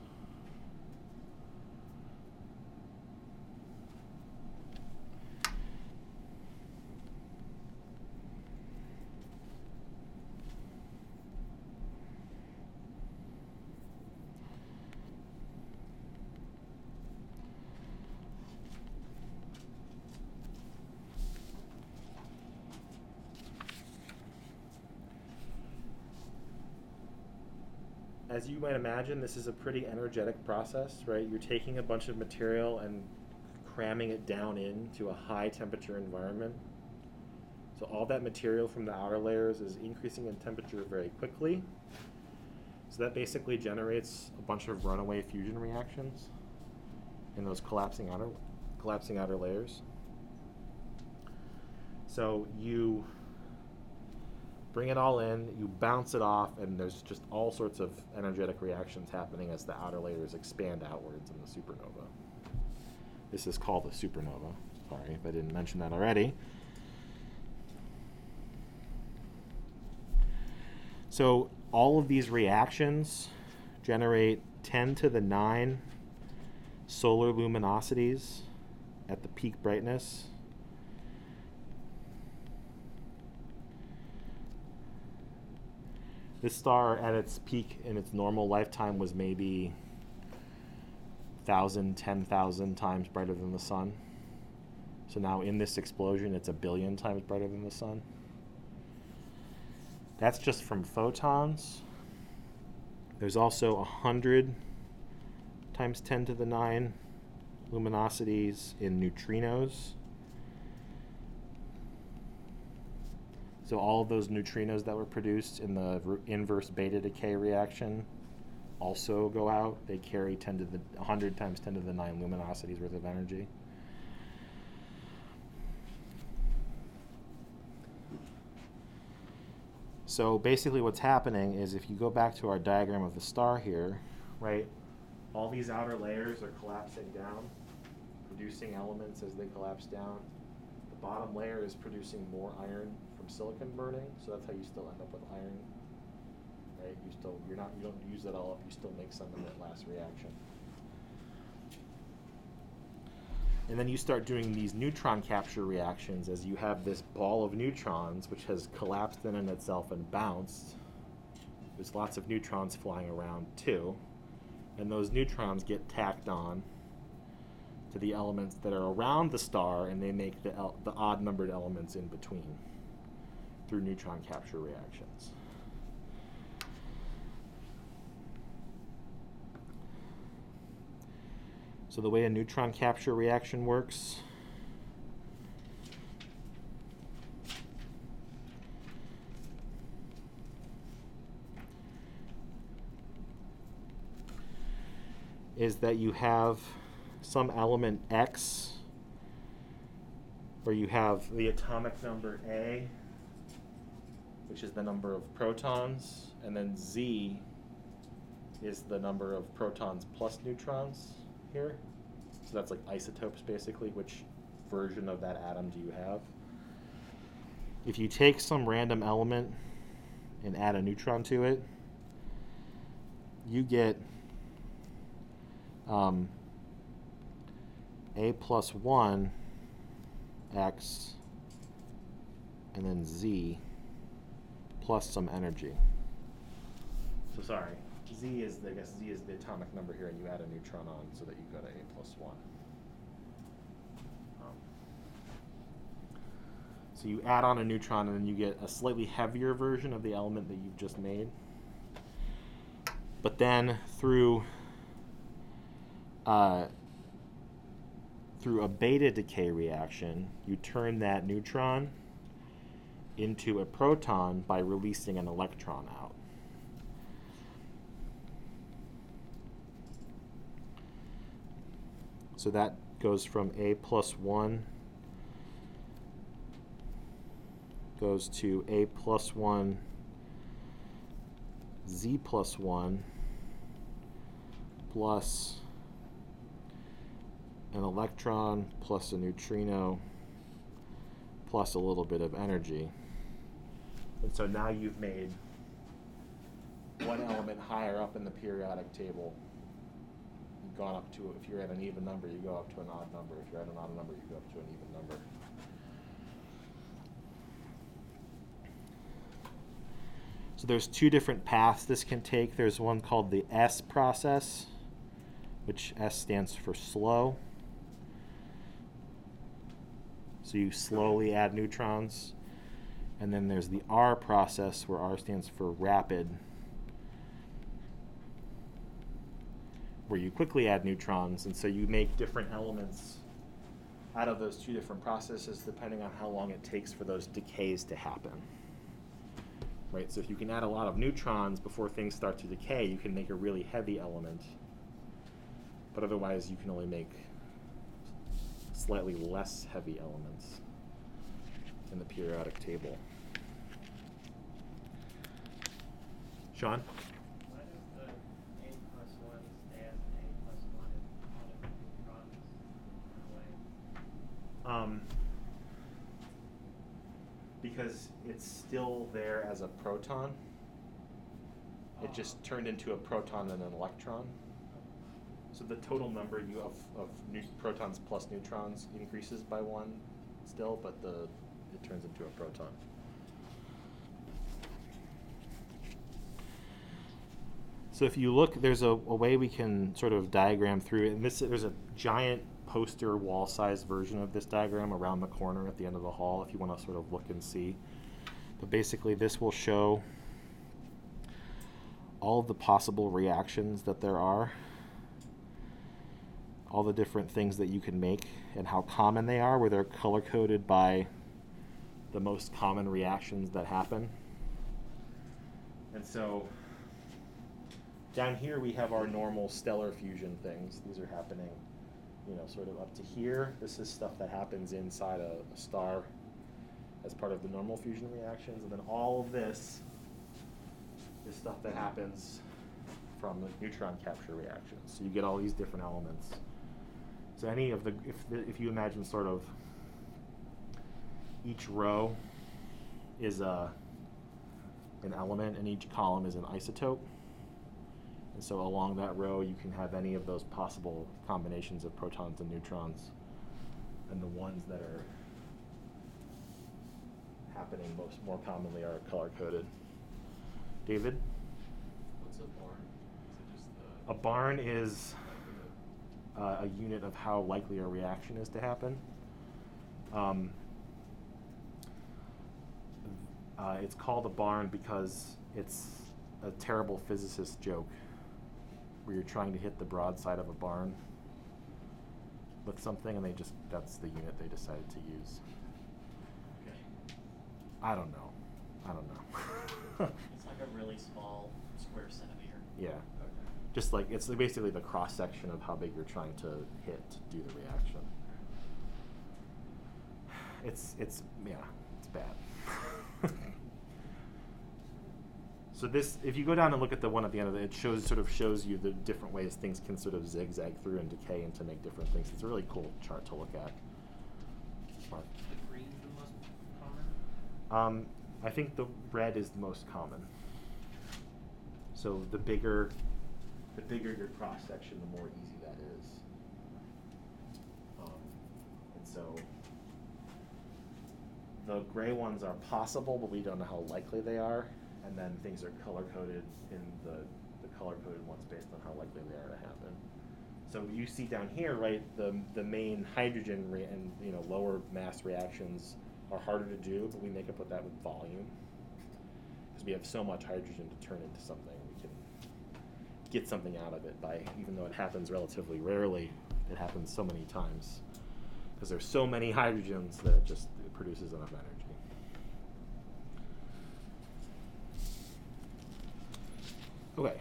As you might imagine, this is a pretty energetic process, right? You're taking a bunch of material and cramming it down into a high temperature environment. So all that material from the outer layers is increasing in temperature very quickly. So that basically generates a bunch of runaway fusion reactions in those collapsing outer layers. So you bring it all in, you bounce it off, and there's just all sorts of energetic reactions happening as the outer layers expand outwards in the supernova. This is called a supernova. Sorry if I didn't mention that already. So all of these reactions generate 10 to the 9 solar luminosities at the peak brightness. This star at its peak in its normal lifetime was maybe 1,000, 10,000 times brighter than the sun. So now in this explosion, it's 1 billion times brighter than the sun. That's just from photons. There's also 100 times 10 to the 9 luminosities in neutrinos. So all of those neutrinos that were produced in the inverse beta decay reaction also go out. They carry 100 times 10 to the 9 luminosities worth of energy. So basically what's happening is, if you go back to our diagram of the star here, right, all these outer layers are collapsing down, producing elements as they collapse down. The bottom layer is producing more iron from silicon burning, so that's how you still end up with iron, right? You don't use it all up, you still make some in that last reaction. And then you start doing these neutron capture reactions as you have this ball of neutrons which has collapsed in itself and bounced. There's lots of neutrons flying around too, and those neutrons get tacked on to the elements that are around the star, and they make the odd numbered elements in between through neutron capture reactions. So the way a neutron capture reaction works is that you have some element X where you have the atomic number A, which is the number of protons, and then Z is the number of protons plus neutrons here. So that's like isotopes basically. Which version of that atom do you have? If you take some random element and add a neutron to it, you get A plus 1 X and then Z plus some energy. So sorry, Z is the atomic number here, and you add a neutron on so that you go to A plus 1. So you add on a neutron, and then you get a slightly heavier version of the element that you've just made. But then through a beta decay reaction, you turn that neutron into a proton by releasing an electron out. So that goes from A plus 1 goes to A plus 1 Z plus 1 plus an electron plus a neutrino plus a little bit of energy. And so now you've made one element higher up in the periodic table. You've gone up to, if you're at an even number, you go up to an odd number. If you're at an odd number, you go up to an even number. So there's two different paths this can take. There's one called the S process, which S stands for slow. So you slowly add neutrons. And then there's the R process, where R stands for rapid, where you quickly add neutrons. And so you make different elements out of those two different processes depending on how long it takes for those decays to happen. Right? So if you can add a lot of neutrons before things start to decay, you can make a really heavy element. But otherwise, you can only make slightly less heavy elements in the periodic table. Sean? Why does the A plus 1 stay as an A plus 1 if all of the neutrons run away? Because it's still there as a proton. It just turned into a proton and an electron. So the total number you of protons plus neutrons increases by 1 still, but it turns into a proton. So if you look, there's a way we can sort of diagram through it. And there's a giant poster wall-sized version of this diagram around the corner at the end of the hall if you want to sort of look and see. But basically this will show all of the possible reactions that there are, all the different things that you can make and how common they are, where they're color-coded by the most common reactions that happen. And so down here we have our normal stellar fusion things. These are happening, sort of up to here. This is stuff that happens inside a star as part of the normal fusion reactions. And then all of this is stuff that happens from the neutron capture reactions. So you get all these different elements. So any of if you imagine sort of each row is an element and each column is an isotope. And so along that row, you can have any of those possible combinations of protons and neutrons. And the ones that are happening more commonly are color-coded. David? What's a barn? Is it just the... A barn is a unit of how likely a reaction is to happen. It's called a barn because it's a terrible physicist joke where you're trying to hit the broadside of a barn with something, and that's the unit they decided to use. Okay. I don't know. It's like a really small square centimeter. Yeah. Okay. Just like it's basically the cross section of how big you're trying to hit to do the reaction. It's bad. So this, if you go down and look at the one at the end of it, it sort of shows you the different ways things can sort of zigzag through and decay and to make different things. It's a really cool chart to look at. Mark. The green the most common? I think the red is the most common. So the bigger your cross section, the more easy that is. And so the gray ones are possible, but we don't know how likely they are. And then things are color coded in the color coded ones based on how likely they are to happen. So you see down here, right, the main hydrogen and lower mass reactions are harder to do, but we make up with that with volume. Because we have so much hydrogen to turn into something, we can get something out of it by, even though it happens relatively rarely, it happens so many times. Because there's so many hydrogens that it produces enough energy. Okay.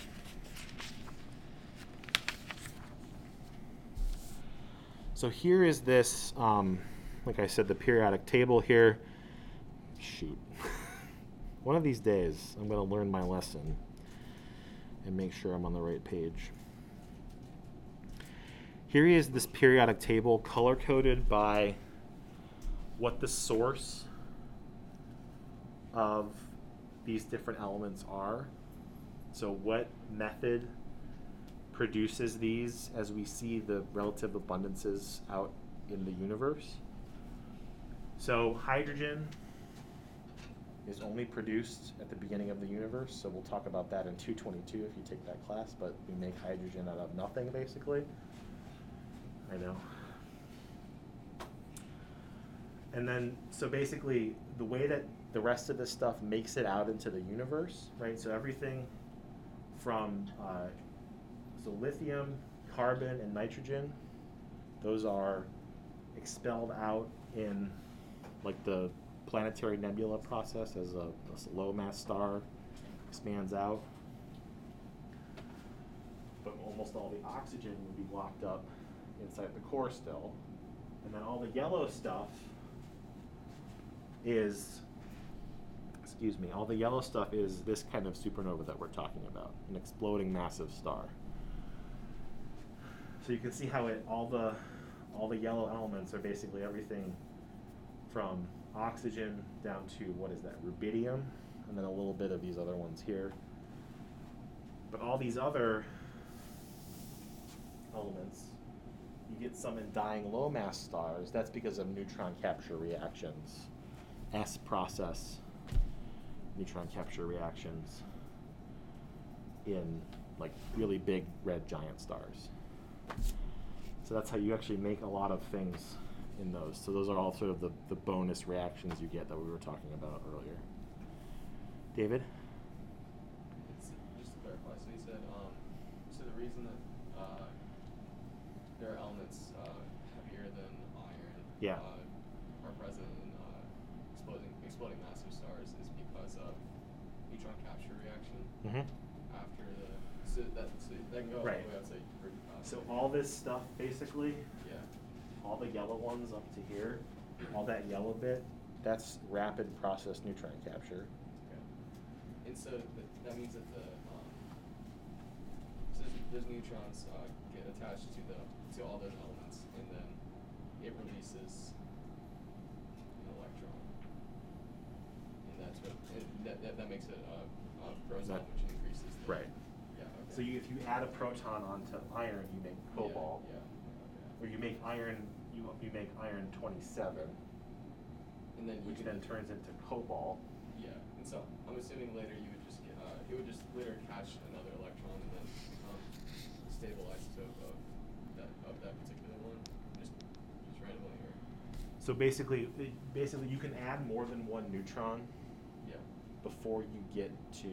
So here is this, like I said, the periodic table here. Shoot. One of these days, I'm going to learn my lesson and make sure I'm on the right page. Here is this periodic table color-coded by what the source of these different elements are. So what method produces these as we see the relative abundances out in the universe. So hydrogen is only produced at the beginning of the universe, so we'll talk about that in 222 if you take that class, but we make hydrogen out of nothing, basically. I know. And then, so basically, the way that the rest of this stuff makes it out into the universe, right? So everything from so lithium, carbon, and nitrogen, those are expelled out in like the planetary nebula process as a low mass star expands out. But almost all the oxygen would be locked up inside the core still. And then all the yellow stuff is, all the yellow stuff is this kind of supernova that we're talking about, an exploding massive star. So you can see how all the yellow elements are basically everything from oxygen down to, what is that, rubidium, and then a little bit of these other ones here. But all these other elements, you get some in dying low mass stars. That's because of neutron capture reactions, S process neutron capture reactions in like really big red giant stars. So that's how you actually make a lot of things in those. So those are all sort of the bonus reactions you get that we were talking about earlier. David? Just to clarify, so you said, so the reason that there are elements heavier than iron are present in exploding massive stars is because of neutron capture reaction. Mm-hmm. After so that can go all the way out to So all this stuff basically, yeah. all the yellow ones up to here, all that yellow bit, that's rapid process neutron capture. Okay. And so that means that so those neutrons get attached to all those elements, and then it releases an electron, and that's what that makes it a proton, which increases the Right. Yeah. Okay. So if you add a proton onto iron, you make cobalt. Yeah. Okay. Or you make iron, you make iron 27, And then which then turns into cobalt. Yeah. And so I'm assuming later you would just get, it would just later catch another electron and then stable isotope of that particular one, just randomly, or So basically you can add more than one neutron yeah. before you get to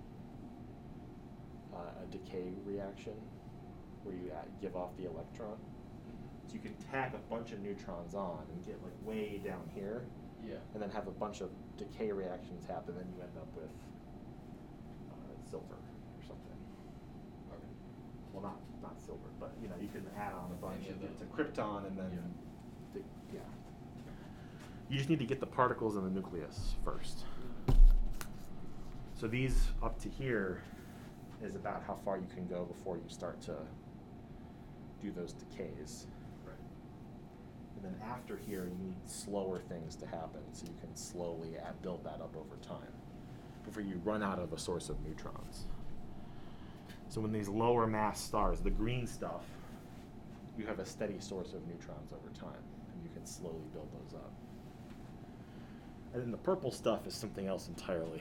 a decay reaction where you give off the electron. So you can tack a bunch of neutrons on and get like way down here, Yeah. and then have a bunch of decay reactions happen, and you end up with silver or something. Okay. well, not silver, but you know, you can add on a bunch Any of and get to the- krypton, and then yeah. You just need to get the particles in the nucleus first. So these up to here is about how far you can go before you start to do those decays. Right. And then after here, you need slower things to happen, so you can slowly build that up over time before you run out of a source of neutrons. So when these lower mass stars, the green stuff, you have a steady source of neutrons over time, and you can slowly build those up. And then the purple stuff is something else entirely,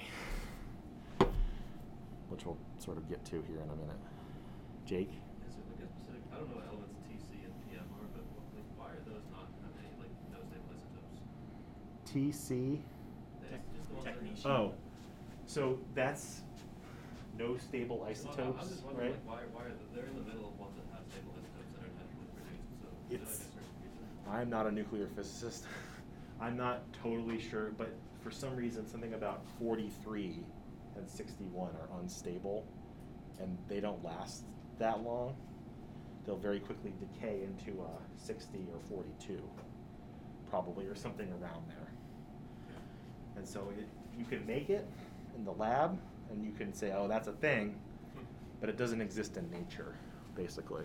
which we'll sort of get to here in a minute. Jake? Is there like a specific, I don't know what elements TC and PM are, but like, why are those not have any like no stable isotopes? TC? Just the ones that are Technetium. Oh, so that's no stable Well, isotopes, I'm just wondering, right? like, why are they're in the middle of ones that have stable isotopes that are naturally produced, so is there like a It's- certain reason? I'm not a nuclear physicist. I'm not totally sure, but for some reason, something about 43 and 61 are unstable, and they don't last that long. They'll very quickly decay into 60 or 42, probably, or something around there. And so you can make it in the lab, and you can say, oh, that's a thing, but it doesn't exist in nature, basically.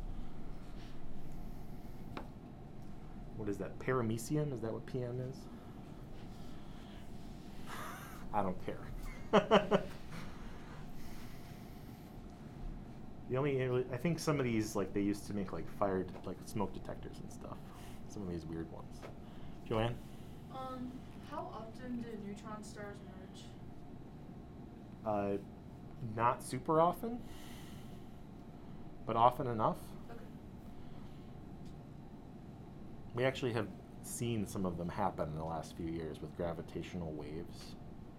What is that? Paramecium? Is that what PM is? I don't care. The only, I think some of these, like, they used to make like fired, like smoke detectors and stuff. Some of these weird ones. Joanne? How often do neutron stars merge? Not super often, but often enough. Okay. We actually have seen some of them happen in the last few years with gravitational waves.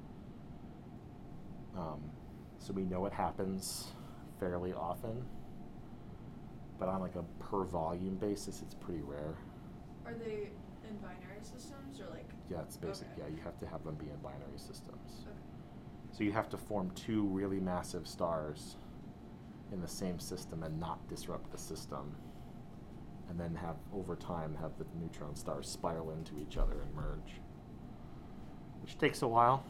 So we know it happens fairly often, but on like a per volume basis, it's pretty rare. Are they in binary systems or like? Yeah, it's basic. Okay. Yeah, you have to have them be in binary systems. Okay. So you have to form two really massive stars in the same system and not disrupt the system, and then have, over time, have the neutron stars spiral into each other and merge, which takes a while.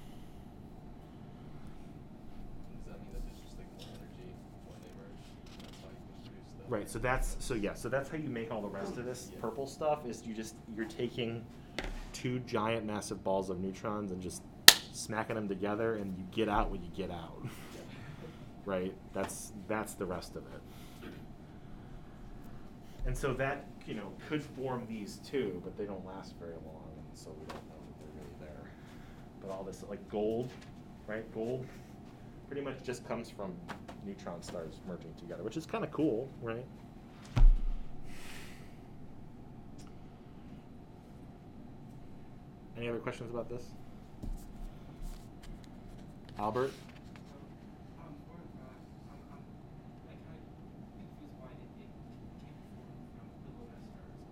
Does that mean that there's just like more energy when they merge? That's how you can produce the. Right, so that's how you make all the rest of this Yeah. purple stuff, is you're taking two giant massive balls of neutrons and just smacking them together, and you get out what you get out. Right? That's the rest of it. And so that, could form these too, but they don't last very long, and so we don't know that they're really there. But all this, like gold, right? Gold pretty much just comes from neutron stars merging together, which is kind of cool, right? Any other questions about this? Albert? I'm like kind of confused why it came from the low mass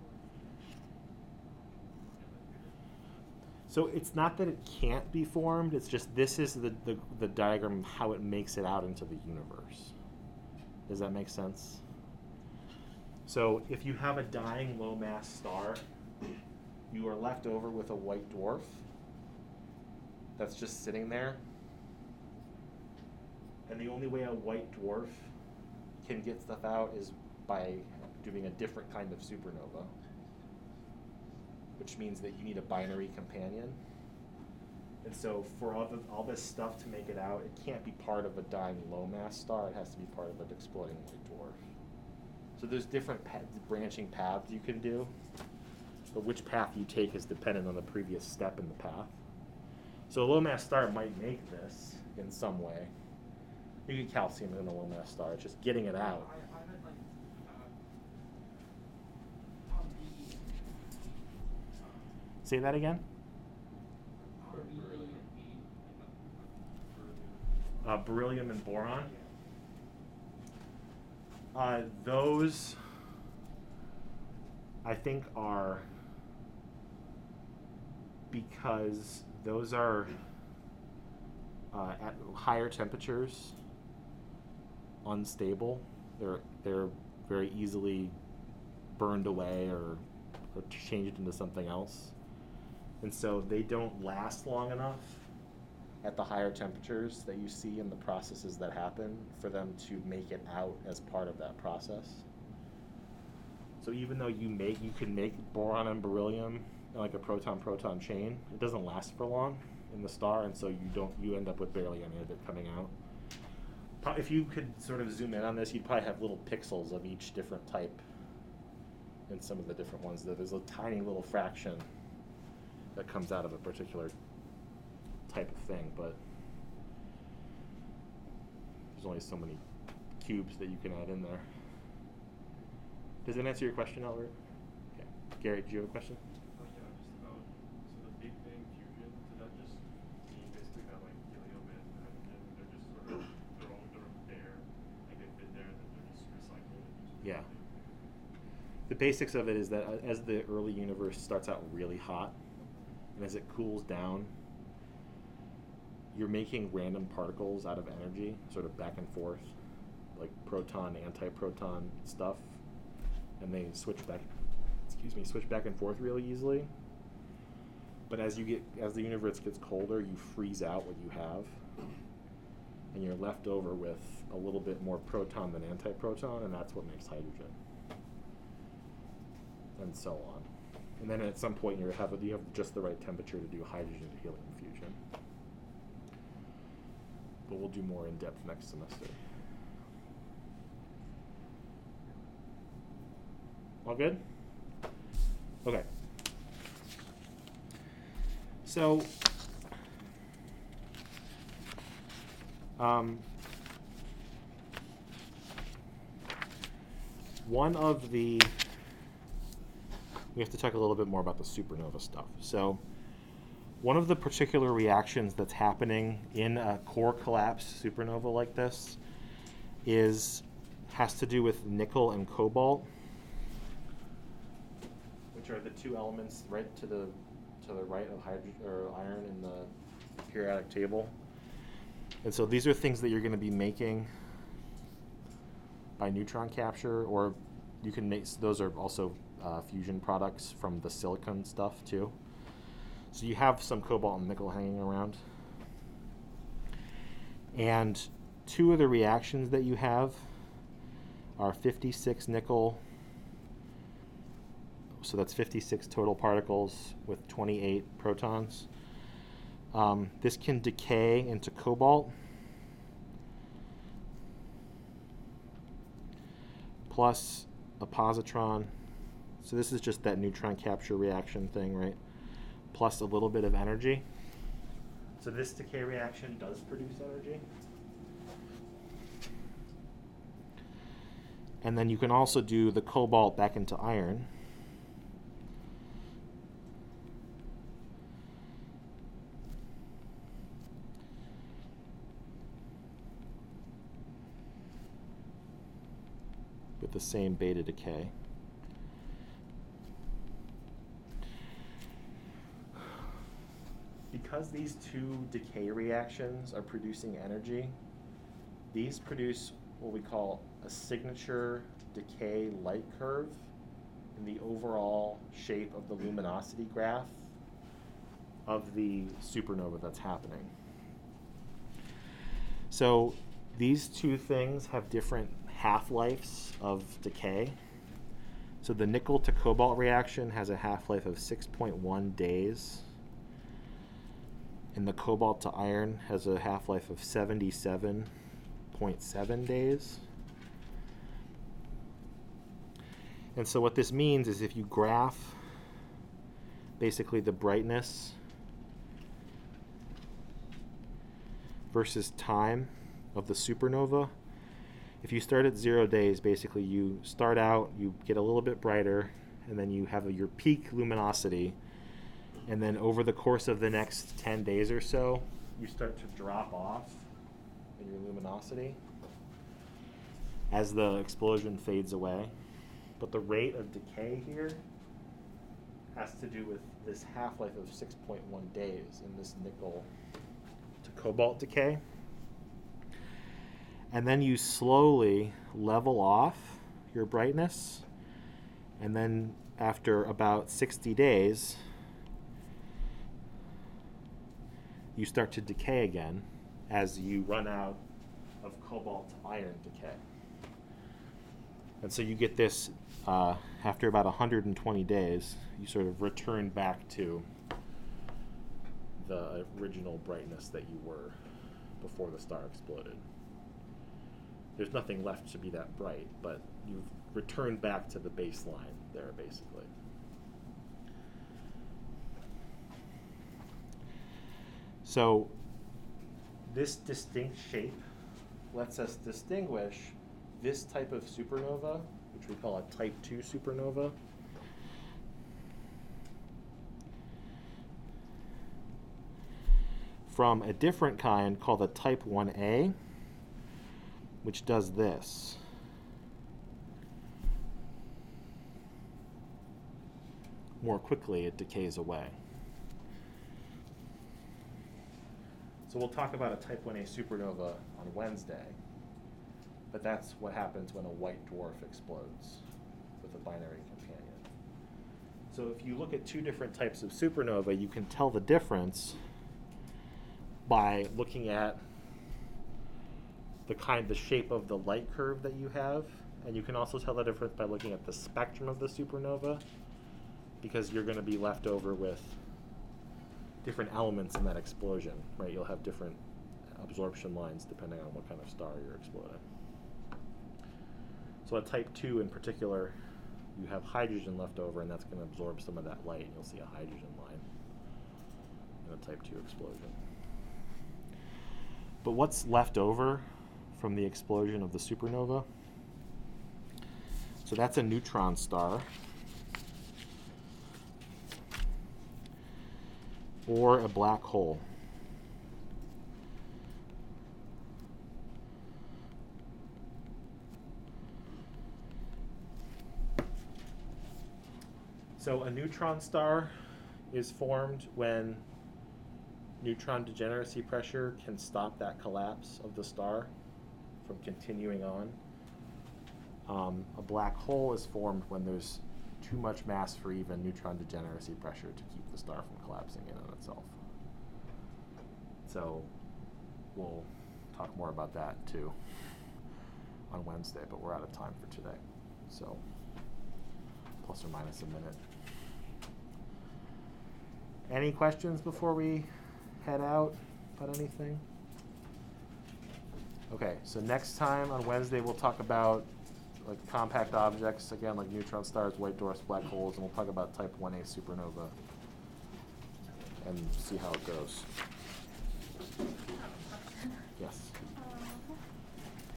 stars. So it's not that it can't be formed, it's just this is the diagram of how it makes it out into the universe. Does that make sense? So if you have a dying low mass star, you are left over with a white dwarf that's just sitting there. And the only way a white dwarf can get stuff out is by doing a different kind of supernova, which means that you need a binary companion. And so for all this stuff to make it out, it can't be part of a dying low mass star, it has to be part of an exploding white dwarf. So there's different branching paths you can do, but which path you take is dependent on the previous step in the path. So a low mass star might make this in some way. You get calcium in a low mass star, it's just getting it out. I had like on the Say that again? Beryllium and boron. Those, I think, are because those are at higher temperatures unstable, They're very easily burned away or changed into something else. And so they don't last long enough at the higher temperatures that you see in the processes that happen for them to make it out as part of that process. So even though you can make boron and beryllium in like a proton-proton chain, it doesn't last for long in the star, and so you end up with barely any of it coming out. If you could sort of zoom in on this, you'd probably have little pixels of each different type in some of the different ones. There's a tiny little fraction that comes out of a particular type of thing, but there's only so many cubes that you can add in there. Does that answer your question, Albert? Okay. Gary, do you have a question? Oh yeah, just about, so the Big Bang fusion, did that just mean basically that like helium and hydrogen, they're just sort of, they're there, like they've been there, and then they're just recycled? Yeah. The basics of it is that as the early universe starts out really hot, and as it cools down, you're making random particles out of energy, sort of back and forth, like proton, antiproton stuff, and they switch back and forth really easily. But as the universe gets colder, you freeze out what you have, and you're left over with a little bit more proton than antiproton, and that's what makes hydrogen, and so on. And then at some point you have just the right temperature to do hydrogen to helium fusion. But we'll do more in depth next semester. All good? Okay. So, we have to talk a little bit more about the supernova stuff. So, one of the particular reactions that's happening in a core collapse supernova like this has to do with nickel and cobalt, which are the two elements right to the right of hydrogen or iron in the periodic table. And so these are things that you're going to be making by neutron capture, or you can make, those are also fusion products from the silicon stuff too. So you have some cobalt and nickel hanging around. And two of the reactions that you have are 56 nickel, so that's 56 total particles with 28 protons. This can decay into cobalt plus a positron. So this is just that neutron capture reaction thing, right? Plus a little bit of energy. So this decay reaction does produce energy. And then you can also do the cobalt back into iron. With the same beta decay. Because these two decay reactions are producing energy, these produce what we call a signature decay light curve in the overall shape of the luminosity graph of the supernova that's happening. So these two things have different half-lives of decay. So the nickel to cobalt reaction has a half-life of 6.1 days. And the cobalt to iron has a half-life of 77.7 days. And so what this means is if you graph basically the brightness versus time of the supernova, if you start at 0 days, basically you start out, you get a little bit brighter, and then you have your peak luminosity. And then over the course of the next 10 days or so, you start to drop off in your luminosity as the explosion fades away. But the rate of decay here has to do with this half-life of 6.1 days in this nickel to cobalt decay. And then you slowly level off your brightness, and then after about 60 days, you start to decay again as you run out of cobalt to iron decay. And so you get this, after about 120 days, you sort of return back to the original brightness that you were before the star exploded. There's nothing left to be that bright, but you've returned back to the baseline there, basically. So this distinct shape lets us distinguish this type of supernova, which we call a type 2 supernova, from a different kind called a type 1a, which does this. More quickly, it decays away. So we'll talk about a type 1a supernova on Wednesday, but that's what happens when a white dwarf explodes with a binary companion. So if you look at two different types of supernova, you can tell the difference by looking at the shape of the light curve that you have, and you can also tell the difference by looking at the spectrum of the supernova, because you're going to be left over with different elements in that explosion, right? You'll have different absorption lines depending on what kind of star you're exploding. So at type 2 in particular, you have hydrogen left over, and that's going to absorb some of that light, and you'll see a hydrogen line in a type 2 explosion. But what's left over from the explosion of the supernova? So that's a neutron star, or a black hole. So a neutron star is formed when neutron degeneracy pressure can stop that collapse of the star from continuing on. A black hole is formed when there's too much mass for even neutron degeneracy pressure to keep the star from collapsing in on itself. So we'll talk more about that too on Wednesday, but we're out of time for today. So plus or minus a minute. Any questions before we head out about anything? Okay, so next time on Wednesday we'll talk about like compact objects, again, like neutron stars, white dwarfs, black holes, and we'll talk about type 1a supernova and see how it goes.